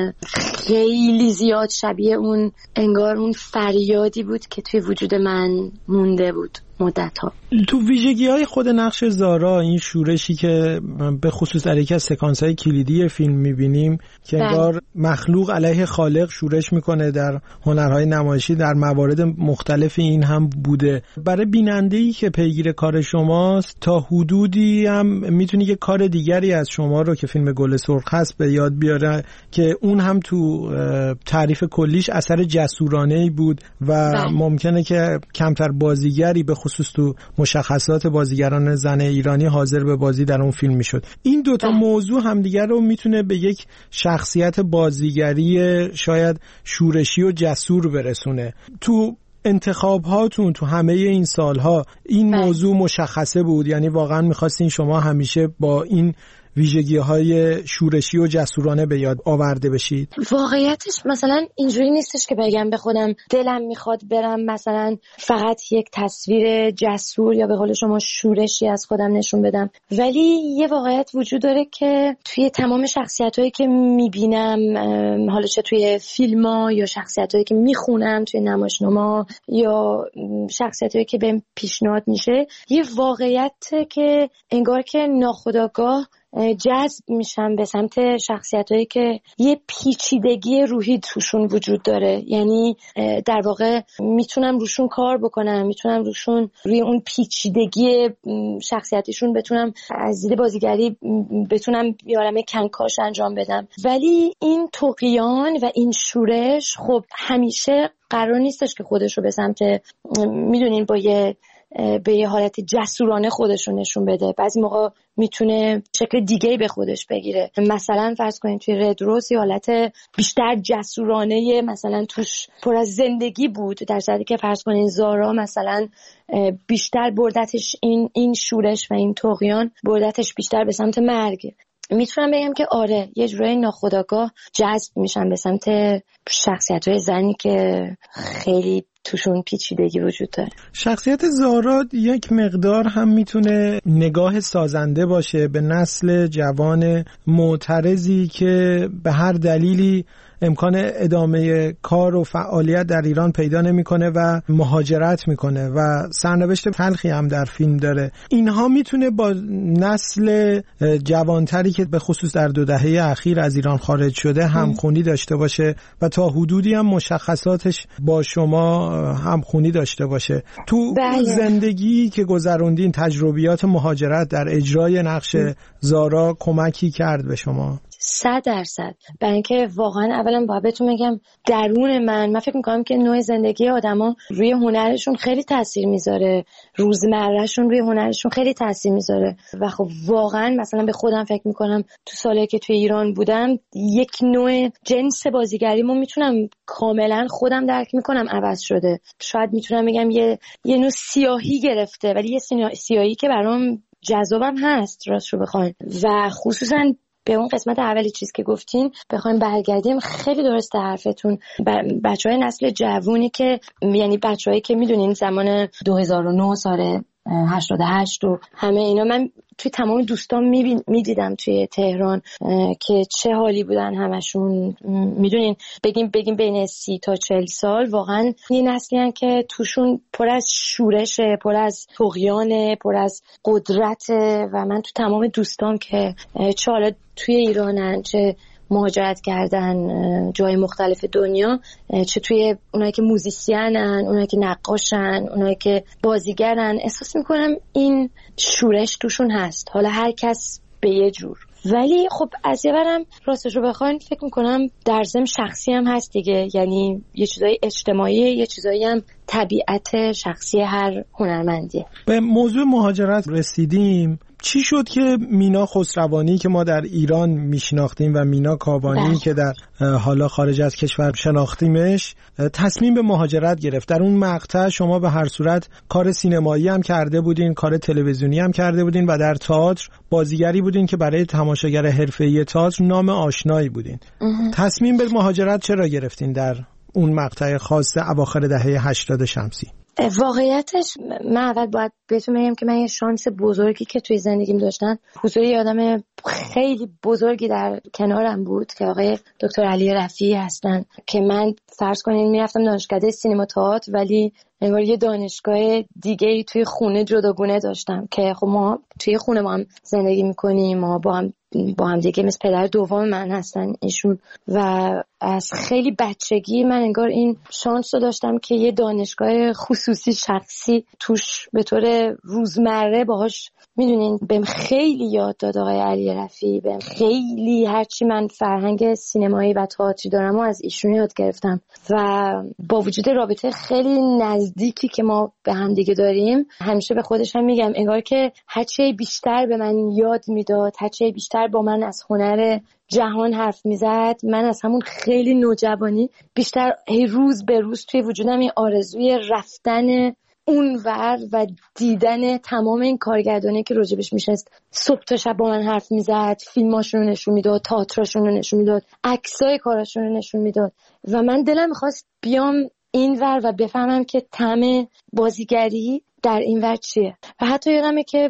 خیلی زیاد شبیه اون انگار اون فریادی بود که توی وجود من مونده بود مدت ها. تو ویژگی های خود نقش زارا، این شورشی که به خصوص در یکی از سکانس های کلیدی فیلم میبینیم که انگار مخلوق علیه خالق شورش میکنه در هنرهای نمایشی، در موارد مختلف این هم بوده. برای بیننده‌ای که پیگیر کار شماست تا حدودی هم میتونی که کار دیگری از شما رو که فیلم گل سرخ هست به یاد بیاره که اون هم تو تعریف کلیش اثر جسورانه‌ای بود و بله. ممکنه که کمتر بازیگری به خصوص تو مشخصات بازیگران زن ایرانی حاضر به بازی در اون فیلم میشد. این دوتا موضوع همدیگر رو میتونه به یک شخصیت بازیگری شاید شورشی و جسور برسونه. تو انتخاب هاتون تو همه این سالها این موضوع مشخصه بود؟ یعنی واقعا میخواستین شما همیشه با این ویژگی های شورشی و جسورانه به یاد آورده بشید؟ واقعیتش مثلا اینجوری نیستش که بگم به خودم دلم میخواد برم مثلا فقط یک تصویر جسور یا به قول شما شورشی از خودم نشون بدم، ولی یه واقعیت وجود داره که توی تمام شخصیت هایی که میبینم، حالا چه توی فیلم ها یا شخصیت هایی که میخونم توی نمایشنامه یا شخصیت هایی که بهم پیشنهاد میشه، یه واقعیت که انگار که ناخودآگاه جذب میشم به سمت شخصیتایی که یه پیچیدگی روحی توشون وجود داره. یعنی در واقع میتونم روشون کار بکنم، میتونم روشون روی اون پیچیدگی شخصیتشون بتونم از دید بازیگری بتونم یه عالمه کنکاش انجام بدم. ولی این طغیان و این شورش خب همیشه قرار نیستش که خودش رو به سمت میدونین با یه به یه حالت جسورانه خودش رو نشون بده. بعضی موقع میتونه شکل دیگه‌ای به خودش بگیره. مثلا فرض کنید توی رد روز یه حالت بیشتر جسورانه مثلا توش پر از زندگی بود، در صورتی که فرض کنید زارا مثلا بیشتر بردتش این این شورش و این طغیان بردتش بیشتر به سمت مرگ. میتونم بگم که آره یه جورایی ناخودآگاه جذب میشم به سمت شخصیت‌های زنی که خیلی توشون پیچیدگی وجود داره. شخصیت زارا یک مقدار هم میتونه نگاه سازنده باشه به نسل جوان معترضی که به هر دلیلی امکان ادامه کار و فعالیت در ایران پیدا نمیکنه و مهاجرت میکنه و سرنوشت تلخی هم در فیلم داره. اینها میتونه با نسل جوانتری که به خصوص در دو دهه اخیر از ایران خارج شده همخونی داشته باشه و تا حدودی هم مشخصاتش با شما همخونی داشته باشه. تو بله. زندگی که گذروندین تجربیات مهاجرت در اجرای نقش زارا کمکی کرد به شما؟ صد درصد. برای اینکه واقعا اولا باید بهتون بگم درون من من فکر میکنم که نوع زندگی آدما روی هنرشون خیلی تاثیر میذاره، روزمرهشون روی هنرشون خیلی تاثیر میذاره و خب واقعا مثلا به خودم فکر میکنم تو سالی که توی ایران بودم یک نوع جنس بازیگریمو میتونم کاملا خودم درک میکنم عوض شده. شاید میتونم بگم یه یه نوع سیاهی گرفته، ولی یه سیاهی که برام جذابم هست راست رو بخواین. و خصوصا به اون قسمت اولی چیز که گفتین بخوایم برگردیم، خیلی درسته حرفتون. بچهای نسل جوونی که یعنی بچه‌هایی که میدونین زمان دو هزار و نه سال هشتاد و هشت و همه اینا، من توی تمام دوستان میدیدم توی تهران که چه حالی بودن همشون. میدونین بگیم بگیم بین سی تا چهل سال واقعا یه نسلی هن که توشون پر از شورشه، پر از طغیانه، پر از قدرته و من تو تمام دوستان که چه حالا توی ایرانن چه مهاجرت کردن جای مختلف دنیا، چه توی اونایی که موزیسینن، اونایی که نقاشن، اونایی که بازیگرن، احساس میکنم این شورش توشون هست، حالا هر کس به یه جور. ولی خب از یه برم راستش رو بخواین فکر میکنم در ضمن شخصی هم هست دیگه، یعنی یه چیزای اجتماعی، یه چیزایی هم طبیعت شخصی هر هنرمندیه. به موضوع مهاجرت رسیدیم. چی شد که مینا خسروانی که ما در ایران میشناختیم و مینا کاوانی ده. که در حالا خارج از کشور شناختیمش تصمیم به مهاجرت گرفت؟ در اون مقطع شما به هر صورت کار سینمایی هم کرده بودین، کار تلویزیونی هم کرده بودین و در تئاتر بازیگری بودین که برای تماشاگر حرفه‌ای تئاتر نام آشنایی بودین. اه. تصمیم به مهاجرت چرا گرفتین در اون مقطع خاص اواخر دهه هشتاد شمسی؟ واقعیتش من اول باید بهتون بگم که من یه شانس بزرگی که توی زندگیم داشتم، حضور یه آدم خیلی بزرگی در کنارم بود که آقای دکتر علی رفیعی هستن که من فرض کنین میرفتم دانشکده سینما تئاتر ولی انگار یه دانشگاه دیگه‌ای توی خونه جداگونه داشتم که خب ما توی خونه ما هم زندگی میکنیم، ما با هم با هم دیگه مثل پدر دوم من هستن ایشون و از خیلی بچگی من انگار این شانس رو داشتم که یه دانشگاه خصوصی شخصی توش به طور روزمره باهاش میدونین بهم خیلی یاد داد آقای علی رفیعی، بهم خیلی هرچی من فرهنگ سینمایی و تئاتری دارم و از ایشون یاد گرفتم و با وجود رابطه خیلی نزدیکی که ما به هم دیگه داریم همیشه به خودش هم میگم انگار که هرچی بیشتر به من یاد میداد، هرچی بیشتر با من از هنر جهان حرف میزد، من از همون خیلی نوجوانی بیشتر روز به روز توی وجودم این آرزوی رفتن اونور و دیدن تمام این کارگردانی که راجبش میشست صبح تا شب با من حرف میزد، فیلماشون رو نشون میداد، تئاتراشون رو نشون میداد، عکسای کاراشون رو نشون میداد و من دلم میخواست بیام اینور و بفهمم که طعم بازیگری در اینور چیه. و حتی یادمه که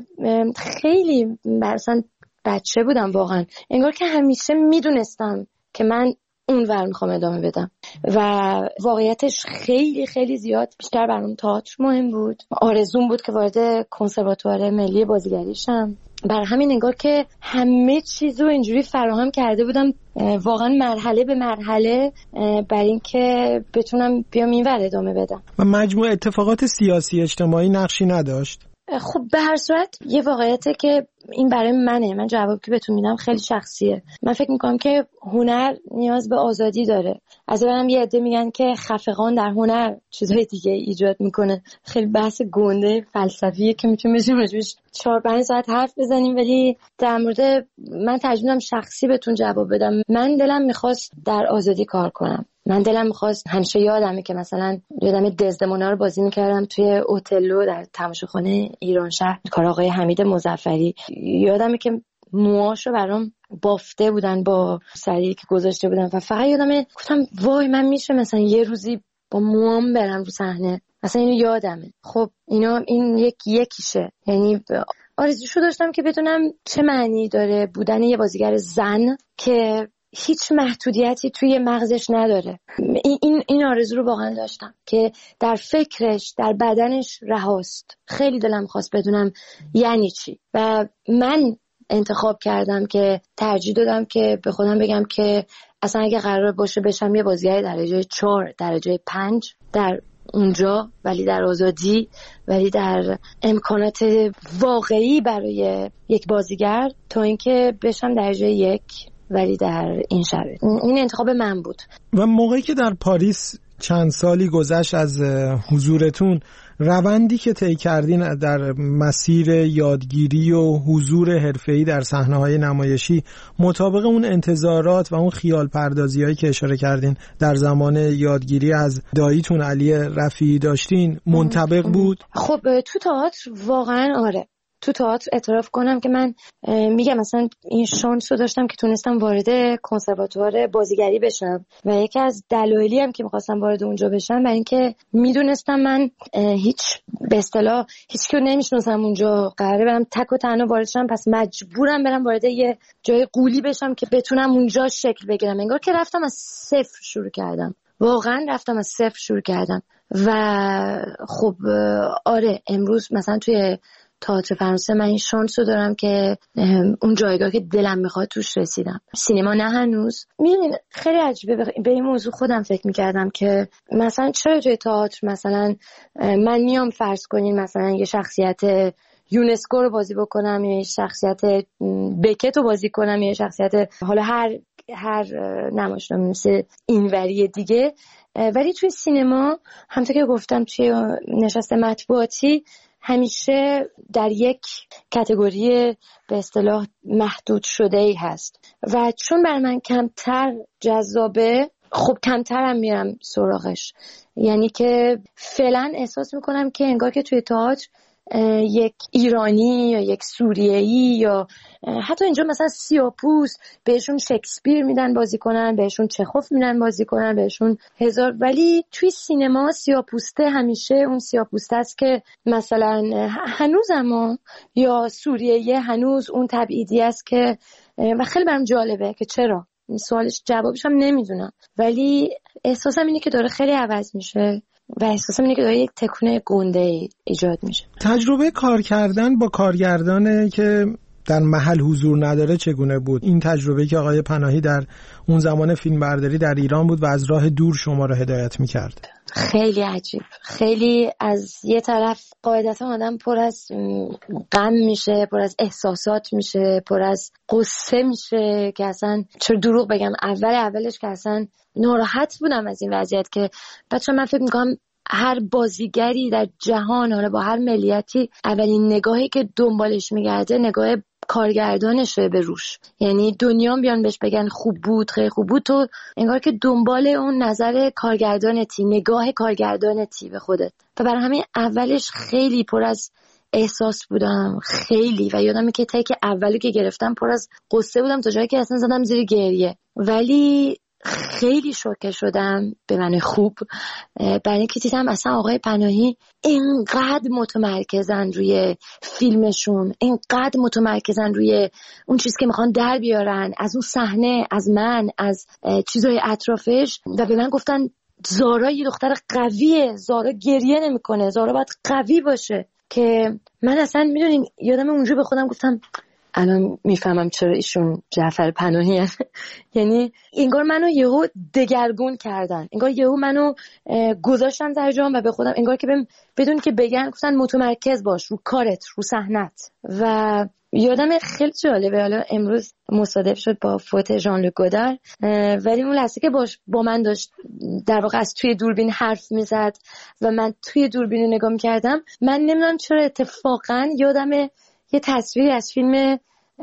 خیلی مثلا بچه بودم واقعا، انگار که همیشه میدونستم که من اونور میخوام ادامه بدم و واقعیتش خیلی خیلی زیاد بیشتر برام تئاتر مهم بود. آرزوم بود که وارد کنسرواتوار ملی بازیگری شم. برای همین انگار که همه چیزو اینجوری فراهم کرده بودم واقعا مرحله به مرحله برای اینکه بتونم بیام اینور ادامه بدم. و مجموع اتفاقات سیاسی اجتماعی نقشی نداشت؟ خب به هر صورت یه واقعیته که این برای منه، من جواب که بهتون میدم خیلی شخصیه. من فکر میکنم که هنر نیاز به آزادی داره. از اونم یه عده میگن که خفقان در هنر چیزهای دیگه ایجاد میکنه. خیلی بحث گنده فلسفیه که میتونیم بشیم راجبش چهار پنج ساعت حرف بزنیم، ولی در مورد من ترجیح شخصی بهتون جواب بدم. من دلم میخواست در آزادی کار کنم. من دلم میخواست، همیشه یادمه که مثلا یادم دزدمونا رو بازی میکردم توی اوتلو در تماشاخانه ایران شهر، کار آقای حمید مظفری. یادمه که موهاشو برام بافته بودن با سری که گذاشته بودن و فقط یادمه گفتم وای من میشه مثلا یه روزی با موام برم رو صحنه. مثلا اینو یادمه. خب اینا این یک یکیشه، یعنی آرزوشو داشتم که بدونم چه معنی داره بودن یه بازیگر زن که هیچ محدودیتی توی مغزش نداره. این این آرزو رو واقعا داشتم که در فکرش، در بدنش رهاست. خیلی دلم خواست بدونم یعنی چی و من انتخاب کردم که ترجیح دادم که به خودم بگم که اصلا اگه قرار باشه بشم یه بازیگر درجه چهار، درجه پنج در اونجا، ولی در آزادی، ولی در امکانات واقعی برای یک بازیگر، تا اینکه بشم درجه یک ولی در این شرایط. این انتخاب من بود. و موقعی که در پاریس چند سالی گذشت از حضورتون، روندی که طی کردین در مسیر یادگیری و حضور حرفه‌ای در صحنه‌های نمایشی مطابق اون انتظارات و اون خیال پردازی‌هایی که اشاره کردین در زمان یادگیری از داییتون علی رفیعی داشتین منطبق بود؟ خب تو تئاتر واقعا آره. تو تئاتر اعتراف کنم که من میگم مثلا این شانس رو داشتم که تونستم وارد کنسرواتوار بازیگری بشم و یکی از دلایلی هم که میخواستم وارد اونجا بشم برای اینکه میدونستم من هیچ به اصطلاح هیچ کیو نمیشناسم اونجا، قراره برم تک و تنها وارد شم، پس مجبورم برم وارد یه جای قولی بشم که بتونم اونجا شکل بگیرم. انگار که رفتم از صفر شروع کردم، واقعا رفتم از صفر شروع کردم. و خب آره امروز مثلا توی تئاتر فرانسه من این شانس رو دارم که اون جایگاه که دلم میخواد توش رسیدم. سینما نه هنوز. میدونین خیلی عجیبه به این موضوع خودم فکر میکردم که مثلا چرا توی تئاتر مثلا من میام فرض کنین مثلا یه شخصیت یونسکو رو بازی بکنم یا یه شخصیت بکت رو بازی کنم یا یه شخصیت حالا هر هر نمایشنامه مثل اینوری دیگه، ولی توی سینما همونطور که گفتم توی نشست مطبوعاتی همیشه در یک کاتگوری به اصطلاح محدود شده ای هست و چون بر من کمتر جذابه خب کمترم میرم سراغش. یعنی که فعلا احساس میکنم که انگار که توی تئاتر یک ایرانی یا یک سوریه‌ای یا حتی اینجا مثلا سیاه‌پوست بهشون شکسپیر میدن بازی کنن، بهشون چخوف میدن بازی کنن، بهشون هزار، ولی توی سینما سیاه‌پوسته همیشه اون سیاه‌پوسته است که مثلا هنوز اما یا سوریه‌ای هنوز اون تبعیدی است که و خیلی برام جالبه که چرا. سوالش جوابش هم نمیدونم ولی احساسم اینه که داره خیلی عوض میشه و احساسم اینه که داره یک تکونه گنده ایجاد میشه. تجربه کار کردن با کارگردانه که در محل حضور نداره چگونه بود؟ این تجربه که آقای پناهی در اون زمان فیلمبرداری در ایران بود و از راه دور شما رو هدایت میکرد. خیلی عجیب. خیلی از یه طرف قاعدتا آدم پر از غم میشه، پر از احساسات میشه، پر از قصه میشه که اصلا چرا دروغ بگم اول اولش که اصلا ناراحت بودم از این وضعیت که بچه من فکر میکنم هر بازیگری در جهان حالا با هر ملیتی اولین نگاهی که دنبالش میگرده نگاه کارگردانشه به روش. یعنی دنیا بیان بهش بگن خوب بود خیلی خوب بود تو انگار که دنبال اون نظر کارگردانتی، نگاه کارگردانتی به خودت و برای همین اولش خیلی پر از احساس بودم خیلی و یادمه که تیک اولی که گرفتم پر از قصه بودم تا جایی که اصلا زدم زیر گریه ولی خیلی شوکه شدم به معنی خوب برای اینکه دیدم اصلا آقای پناهی اینقدر متمرکزن روی فیلمشون، اینقدر متمرکزن روی اون چیزی که میخوان در بیارن از اون صحنه، از من، از چیزهای اطرافش و به من گفتن زارا یه دختر قویه، زارا گریه نمیکنه، زارا باید قوی باشه که من اصلا میدونین یادم اونجا به خودم گفتم الان میفهمم چرا ایشون جعفر پناهی هست. یعنی انگار منو یهو دگرگون کردن، انگار یهو منو گذاشتن در جام و به خودم انگار که بدون که بگن گفتن متمرکز باش رو کارت، رو صحنت. و یادم خیلی جالبه حالا امروز مصادف شد با فوت ژان لوک گودار ولی اون لحظه که باش با من داشت در واقع از توی دوربین حرف میزد و من توی دوربین رو نگاه میکردم من نمیدونم چرا اتفاقا یادم یه تصویری از فیلم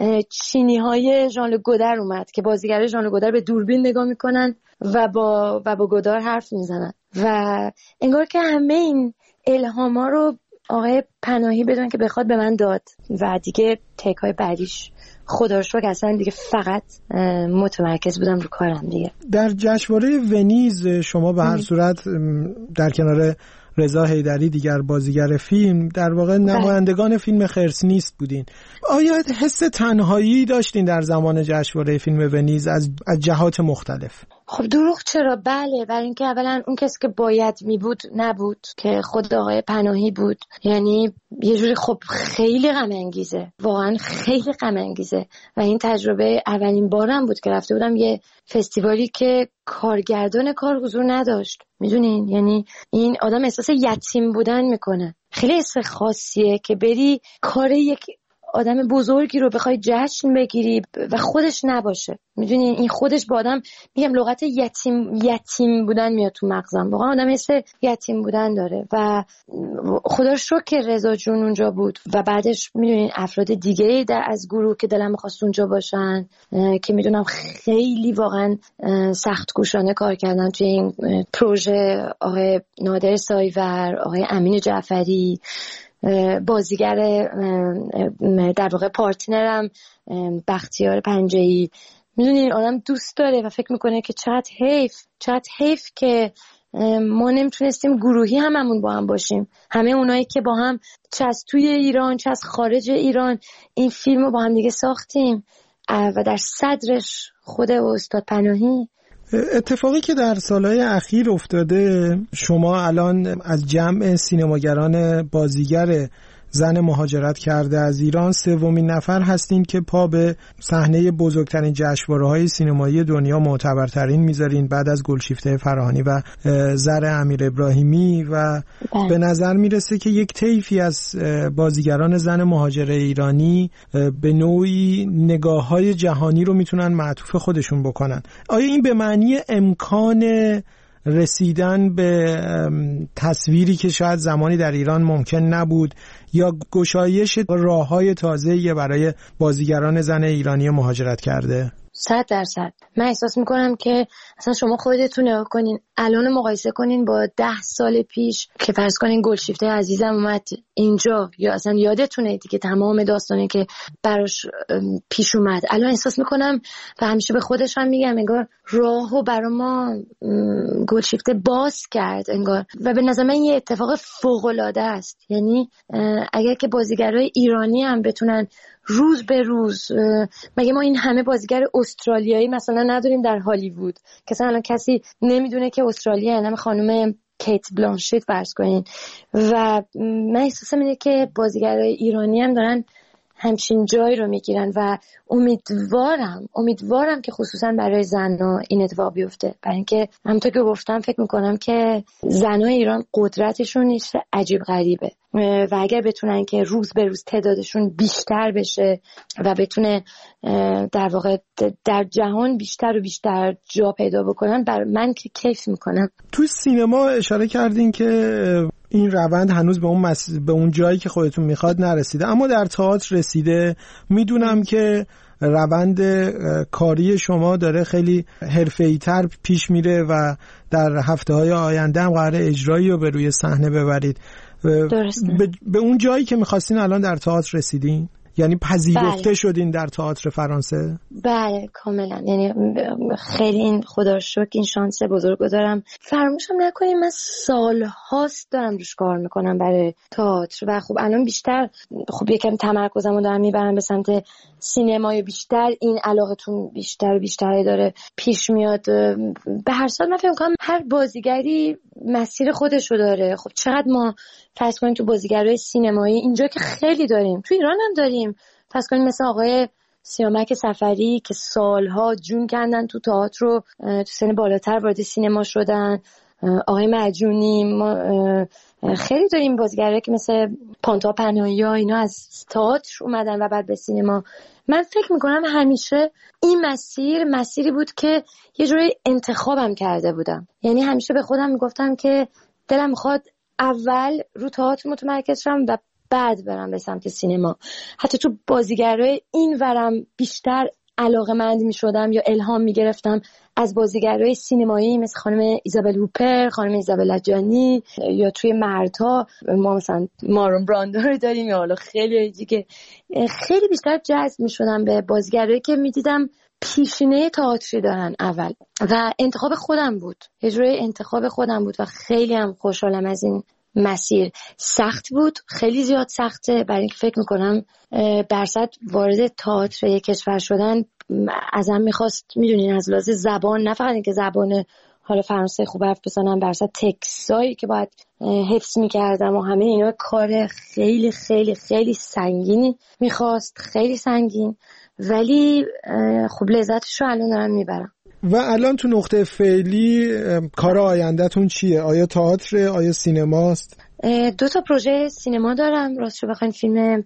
چینی های ژان لوک گودار اومد که بازیگر ژان لوک گودار به دوربین نگاه میکنن و با و با گودار حرف میزنن و انگار که همه این الهاما رو آقای پناهی بدون که بخواد به من داد و دیگه تیک های بعدیش خدا رو شکر اصلا دیگه فقط متمرکز بودم رو کارم دیگه. در جشنواره ونیز شما به هر صورت در کنار رضا حیدری دیگر بازیگر فیلم در واقع نمایندگان فیلم خرس نیست بودین. آیا حس تنهایی داشتین در زمان جشنواره فیلم ونیز از از جهات مختلف؟ خب دروغ چرا؟ بله، برای اینکه اولا اون کسی که باید می بود نبود که خود آقای پناهی بود. یعنی یه جوری خب خیلی غم انگیزه، واقعا خیلی غم انگیزه و این تجربه اولین بارم بود که رفته بودم یه فستیوالی که کارگردان کار حضور نداشت. میدونین یعنی این آدم احساس یتیم بودن میکنه. خیلی حس خاصیه که بری کار یک آدم بزرگی رو بخوای جشن بگیری و خودش نباشه. میدونین این خودش با آدم میگم لغت یتیم یتیم بودن میاد تو مغزم. واقعا آدم حس یتیم بودن داره و خدا رو شکر که رضا جون اونجا بود و بعدش میدونین افراد دیگه در از گروه که دلم می‌خواست اونجا باشن که میدونم خیلی واقعا سخت کوشانه کار کردن توی این پروژه. آقای نادر سایور، آقای امین جعفری، بازیگر در واقع پارتنرم بختیار پنجه‌ای. میدونین آدم دوست داره و فکر میکنه که چقدر حیف چقدر حیف که ما نمیتونستیم گروهی هممون با هم باشیم. همه اونایی که با هم چه از توی ایران چه از خارج ایران این فیلم رو با هم دیگه ساختیم و در صدرش خود استاد پناهی. اتفاقی که در سالهای اخیر افتاده، شما الان از جمع سینماگران بازیگر زن مهاجرت کرده از ایران سومین نفر هستین که پا به صحنه بزرگترین جشنواره‌های سینمایی دنیا معتبرترین میذارین بعد از گلشیفته فراهانی و زر امیر ابراهیمی و بله. به نظر میرسه که یک طیفی از بازیگران زن مهاجر ایرانی به نوعی نگاه‌های جهانی رو میتونن معطوف خودشون بکنن. آیا این به معنی امکان رسیدن به تصویری که شاید زمانی در ایران ممکن نبود یا گشایش راه‌های تازه‌ای برای بازیگران زن ایرانی مهاجرت کرده؟ صد درصد. من احساس میکنم که اصلا شما خودتون نگاه کنین، الان مقایسه کنین با ده سال پیش که فرض کنین گلشیفته عزیزم اومد اینجا، یا اصلا یادتونه دیگه تمام داستانی که براش پیش اومد. الان احساس میکنم و همیشه به خودش هم میگم انگار راهو برا ما گلشیفته باز کرد انگار، و به نظر من یه اتفاق فوق‌العاده است. یعنی اگر که بازیگرای ایرانی هم بتونن روز به روز، مگه ما این همه بازیگر استرالیایی مثلا نداریم در هالیوود که مثلا کسی نمیدونه که استرالیا یعنی خانم کیت بلانشت فرض کنین، و من احساسم اینه که بازیگرای ایرانی هم دارن همچین جایی رو میگیرن و امیدوارم امیدوارم که خصوصا برای زن‌ها این اتفاق بیفته، برای اینکه همونطور که گفتم فکر میکنم که زن‌های ایران قدرتشون نیست عجیب غریبه، و اگر بتونن که روز به روز تعدادشون بیشتر بشه و بتونه در واقع در جهان بیشتر و بیشتر جا پیدا بکنن، بر من که کیف میکنم. تو سینما اشاره کردین که این روند هنوز به اون مس... به اون جایی که خودتون میخواد نرسیده، اما در تئاتر رسیده. میدونم که روند کاری شما داره خیلی حرفه‌ای‌تر پیش میره و در هفته‌های آینده هم قراره اجرایی رو به روی صحنه ببرید. به... به اون جایی که میخواستین الان در تئاتر رسیدین؟ یعنی پذیرفته بله. شدین در تئاتر فرانسه؟ بله کاملا. یعنی خیلی این خدا رو شکر این شانس بزرگو دارم. فراموشم نکنیم من سال هاست دارم روش کار میکنم برای تئاتر، و خب الان بیشتر خب یکم تمرکزمو دارم میبرم به سمت سینمای بیشتر، این علاقتون بیشتر و بیشتر داره پیش میاد. به هر حال من فکر میکنم هر بازیگری مسیر خودشو داره. خب چقدر ما فرض کنیم تو بازیگرای سینمایی اینجا که خیلی داریم، تو ایران هم داریم، فرض کنیم مثل آقای سیامک سفری که سالها جون کندن تو تئاتر رو، تو سن بالاتر وارد سینما شدن، آقای معجونی، ما خیلی داریم بازیگرایی که مثل پانتا پناهی ها اینا از تئاتر اومدن و بعد به سینما. من فکر میکنم همیشه این مسیر مسیری بود که یه جوری انتخابم کرده بودم. یعنی همیشه به خودم میگفتم که دلم میخواد اول رو تئاتر متمرکز شم و بعد برم به سمت سینما. حتی تو بازیگرای این ورم بیشتر علاقه‌مند میشدم یا الهام میگرفتم از بازیگرای سینمایی مثل خانم ایزابل هوپر، خانم ایزابل لجانی، یا توی مردها ما مثلا مارون براندو رو داریم، یا حالا خیلی دیگه. خیلی بیشتر جذب میشدم به بازیگرایی که میدیدم پیشینه تئاتری دارن اول، و انتخاب خودم بود، یه جوری انتخاب خودم بود و خیلی هم خوشحالم از این مسیر. سخت بود، خیلی زیاد سخته، برای اینکه فکر میکنم برصد وارد تئاتر یک کشور شدن ازم میخواست، میدونین از لحاظ زبان، نه فقط اینکه زبان حالا فرانسه خوب حرف بزنم، برصد تکسایی که باید حفظ میکردم و همه اینا کار خیلی خیلی خیلی سنگینی میخواست، خیلی سنگین، ولی خب لذتش رو الان دارم میبرم. و الان تو نقطه فعلی کار آینده‌تون چیه؟ آیا تئاتر، آیا سینماست؟ دو تا پروژه سینما دارم، راستش بخواین فیلم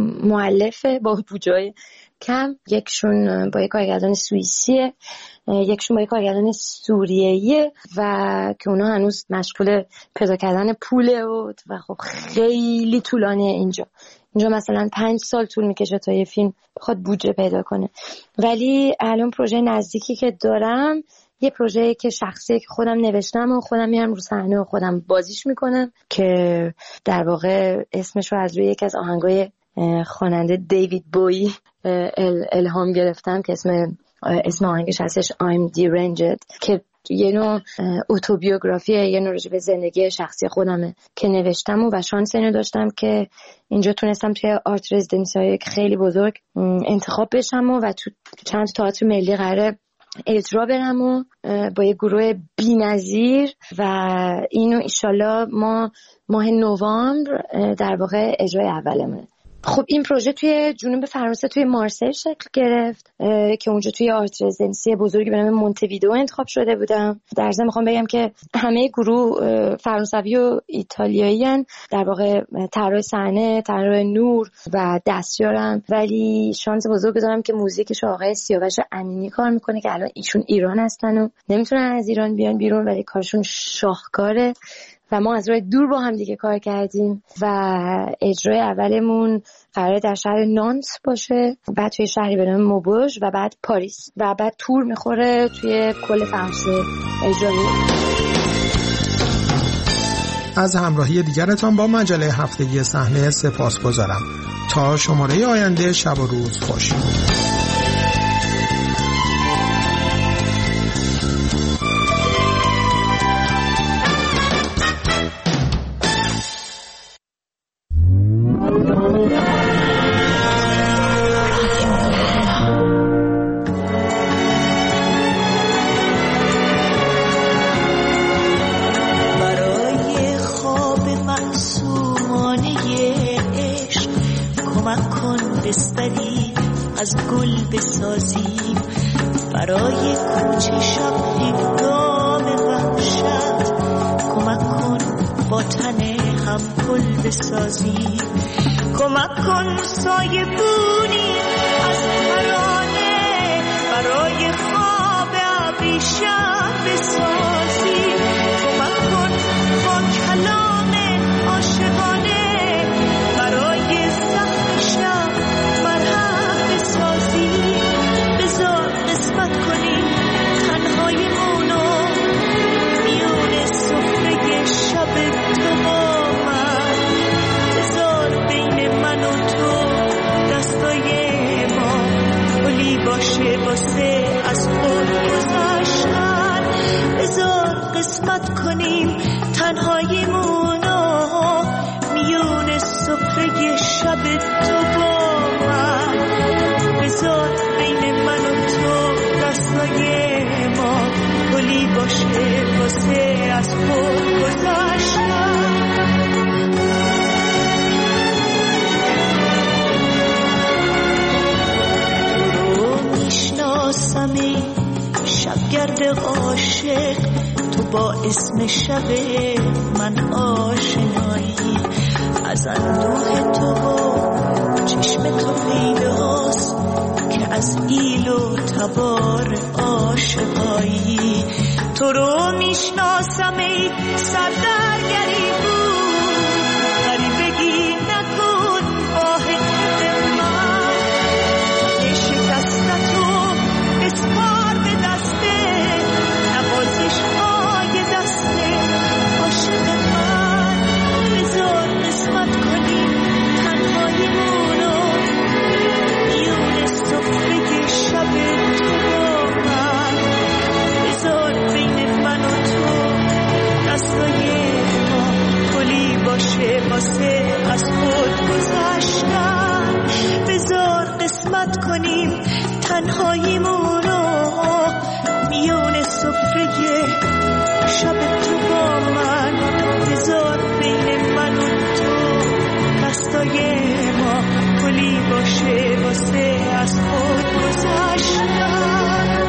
مؤلفه با بودجه کم، یکشون با یک کارگردان سوئیسیه، یکشون با یک کارگردان سوریه‌ایه و که اونا هنوز مشغول پیدا کردن پوله و و خب خیلی طولانیه اینجا. اینجا مثلا پنج سال طول میکشه تا یه فیلم بخواد بودجه پیدا کنه. ولی الان پروژه نزدیکی که دارم یه پروژه که شخصی که خودم نوشتم و خودم میرم رو صحنه و خودم بازیش میکنم، که در واقع اسمش رو از روی یکی از آهنگای خواننده دیوید بویی ال الهام گرفتم که اسم اسم آهنگش هستش I'm Deranged، که یه نوع اتوبیوگرافیه، یه نوع راجع به زندگی شخصی خودمه که نوشتم و, و شانس اینو داشتم که اینجا تونستم توی آرت رزیدنسی های خیلی بزرگ انتخاب بشم و, و تو چند تئاتر ملی قراره اجرا برم و با یه گروه بی‌نظیر و اینو ایشالله ما ماه نوامبر در واقع اجرای اولمونه. خب این پروژه توی جنوب فرانسه توی مارسی شکل گرفت که اونجا توی آرت رزیدنسی بزرگی به نام مونتویدو انتخاب شده بودم. در ضمن میخوام بگم که همه گروه فرانسوی و ایتالیایی ان، در واقع طراح صحنه، طراح نور و دستیارم، ولی شانس بزرگ دارم که موزیکش آقای سیاوش امینی کار میکنه که الان ایشون ایران هستن و نمیتونن از ایران بیان بیرون، ولی کارشون شاهکاره و ما از راه دور با هم دیگه کار کردیم و اجرای اولمون قراره در شهر نانت باشه، بعد توی شهری به نام موبوژ و بعد پاریس و بعد تور میخوره توی کل فرانسه اجرا میشه. از همراهی دیگرتان با مجله هفتگی صحنه سپاسگزارم. تا شماره آینده شب و روز خوش. از گل بسازیم برای کوچه شب هنگام وحشت، کمک کن با تن هم گل بسازیم، کمک کن سایه بونی از ترانه برای خواب ابری شب بسازیم، کمک کن با کلام عاشقانه برای زخم شب مرهم بسازیم، بذار قسمت کنیم تنهاییمونو میون سفره شب تو با من، بذار بین من و تو دستای ما پلی باشه واسه از خود گذشتن، بذار قسمت کنیم تنهاییمونو میون سفره شب تو با من، بذار بین من و تو دستای ما پلی باشه واسه از خود گذشتن. تو میشناسم ای شبگرد عاشق، تو با اسم شب من آشنایی، از اندوه تو و چشم تو پیداست که از ایل و تبار عاشقایی، تو رو میشناسم ای سردرگری بود، غریبگی نکن واحد من، شکستتو بسپار به دسته نوازش های دسته عاشق من، بذار قسمت کنیم تنهاییمونو میون سفره شب تو با من، بذار بین من و تو دستای ما پلی باشه واسه از خود گذشتن، بذار قسمت کنیم تنهاییمونو میون سفره شب تو با من، بذار بین من و تو دستای ما پلی باشه واسه از خود گذشتن.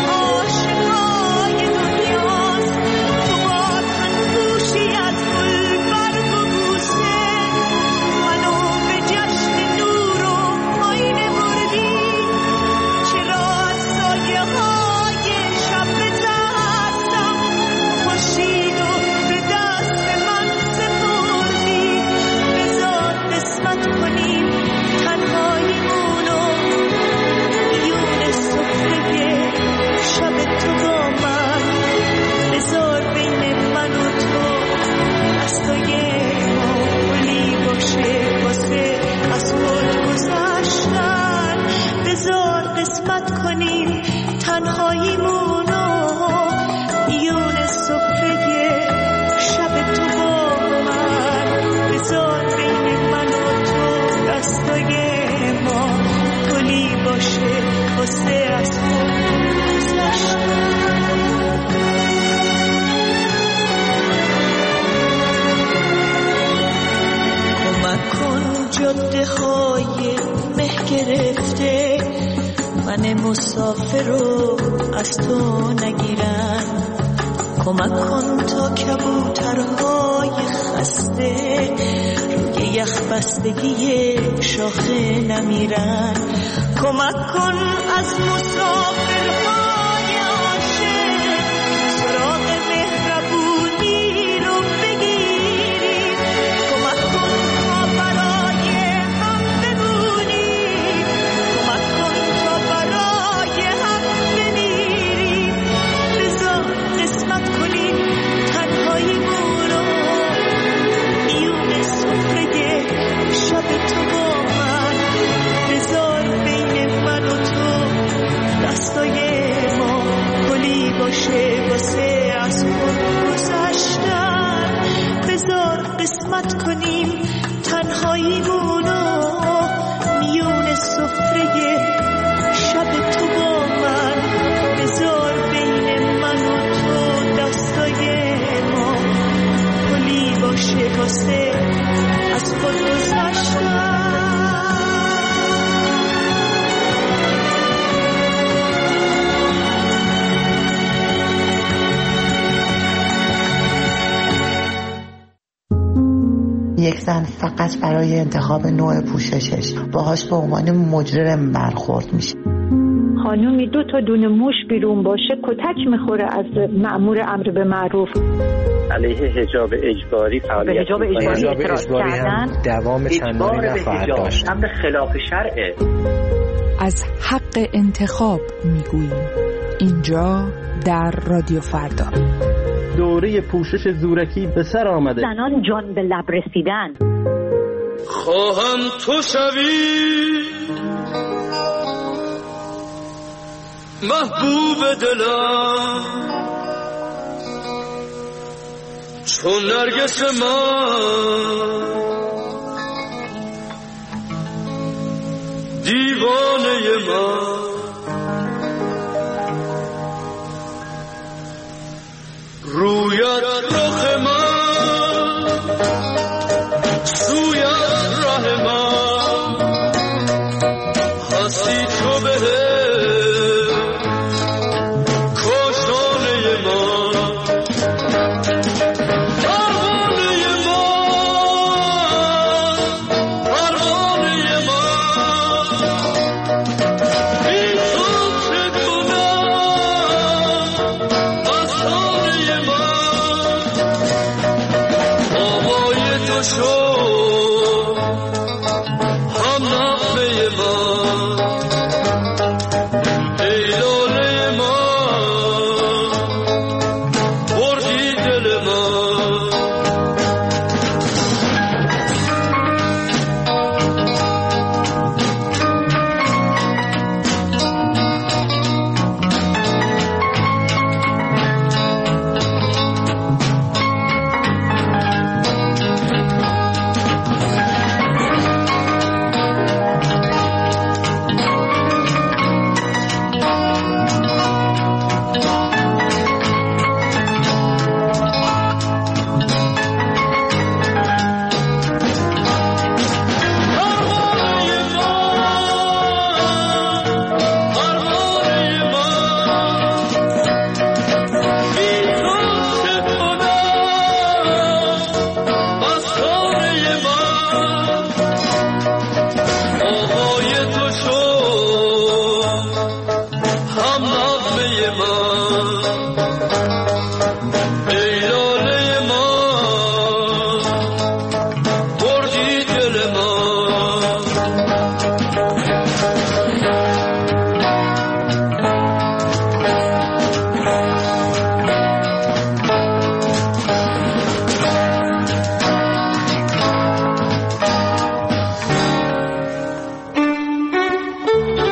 از گل باده های مه گرفته، من مسافر رو از تو نگیرن. کمک کن تا کبوترهای خسته روی یخ بستگی شاخه نمیرن. کمک کن از مسافرهای عاشق سراغ مهربونی رو بگیریم. کمک کن تا برای هم بمونیم، کمک کن تا برای هم بمیریم. بذار قسمت کنیم تنهاییمون رو میون سفره شب تو با من. بذار بین من و تو دستای ما پلی باشه واسه از خود گذشتن. بذار قسمت کنیم تنهاییمون رو میون سفره شب تو با من. بذار بین من و تو دستای ما پلی باشه واسه از خود گذشتن. یک زن فقط برای انتخاب نوع پوششش باهاش به عنوان مجرم برخورد میشه. خانومی دو تا دونه موش بیرون باشه کتک میخوره از مأمور امر به معروف. علیه حجاب اجباری فعالیت حجاب اجباری اعتراض کردن دوام چندانی نخواهد داشت. امر خلاف شرعه. از حق انتخاب میگوییم اینجا در رادیو فردا. دوره پوشش زورکی به سر آمده. زنان جان به لب رسیدن. خواهم تو شوی محبوب دلم، چون نرگس من دیوانه من. رویت رخ من سویت ره من، هستی تو به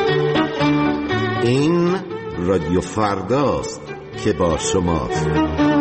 رادیو فرداست که با شماست.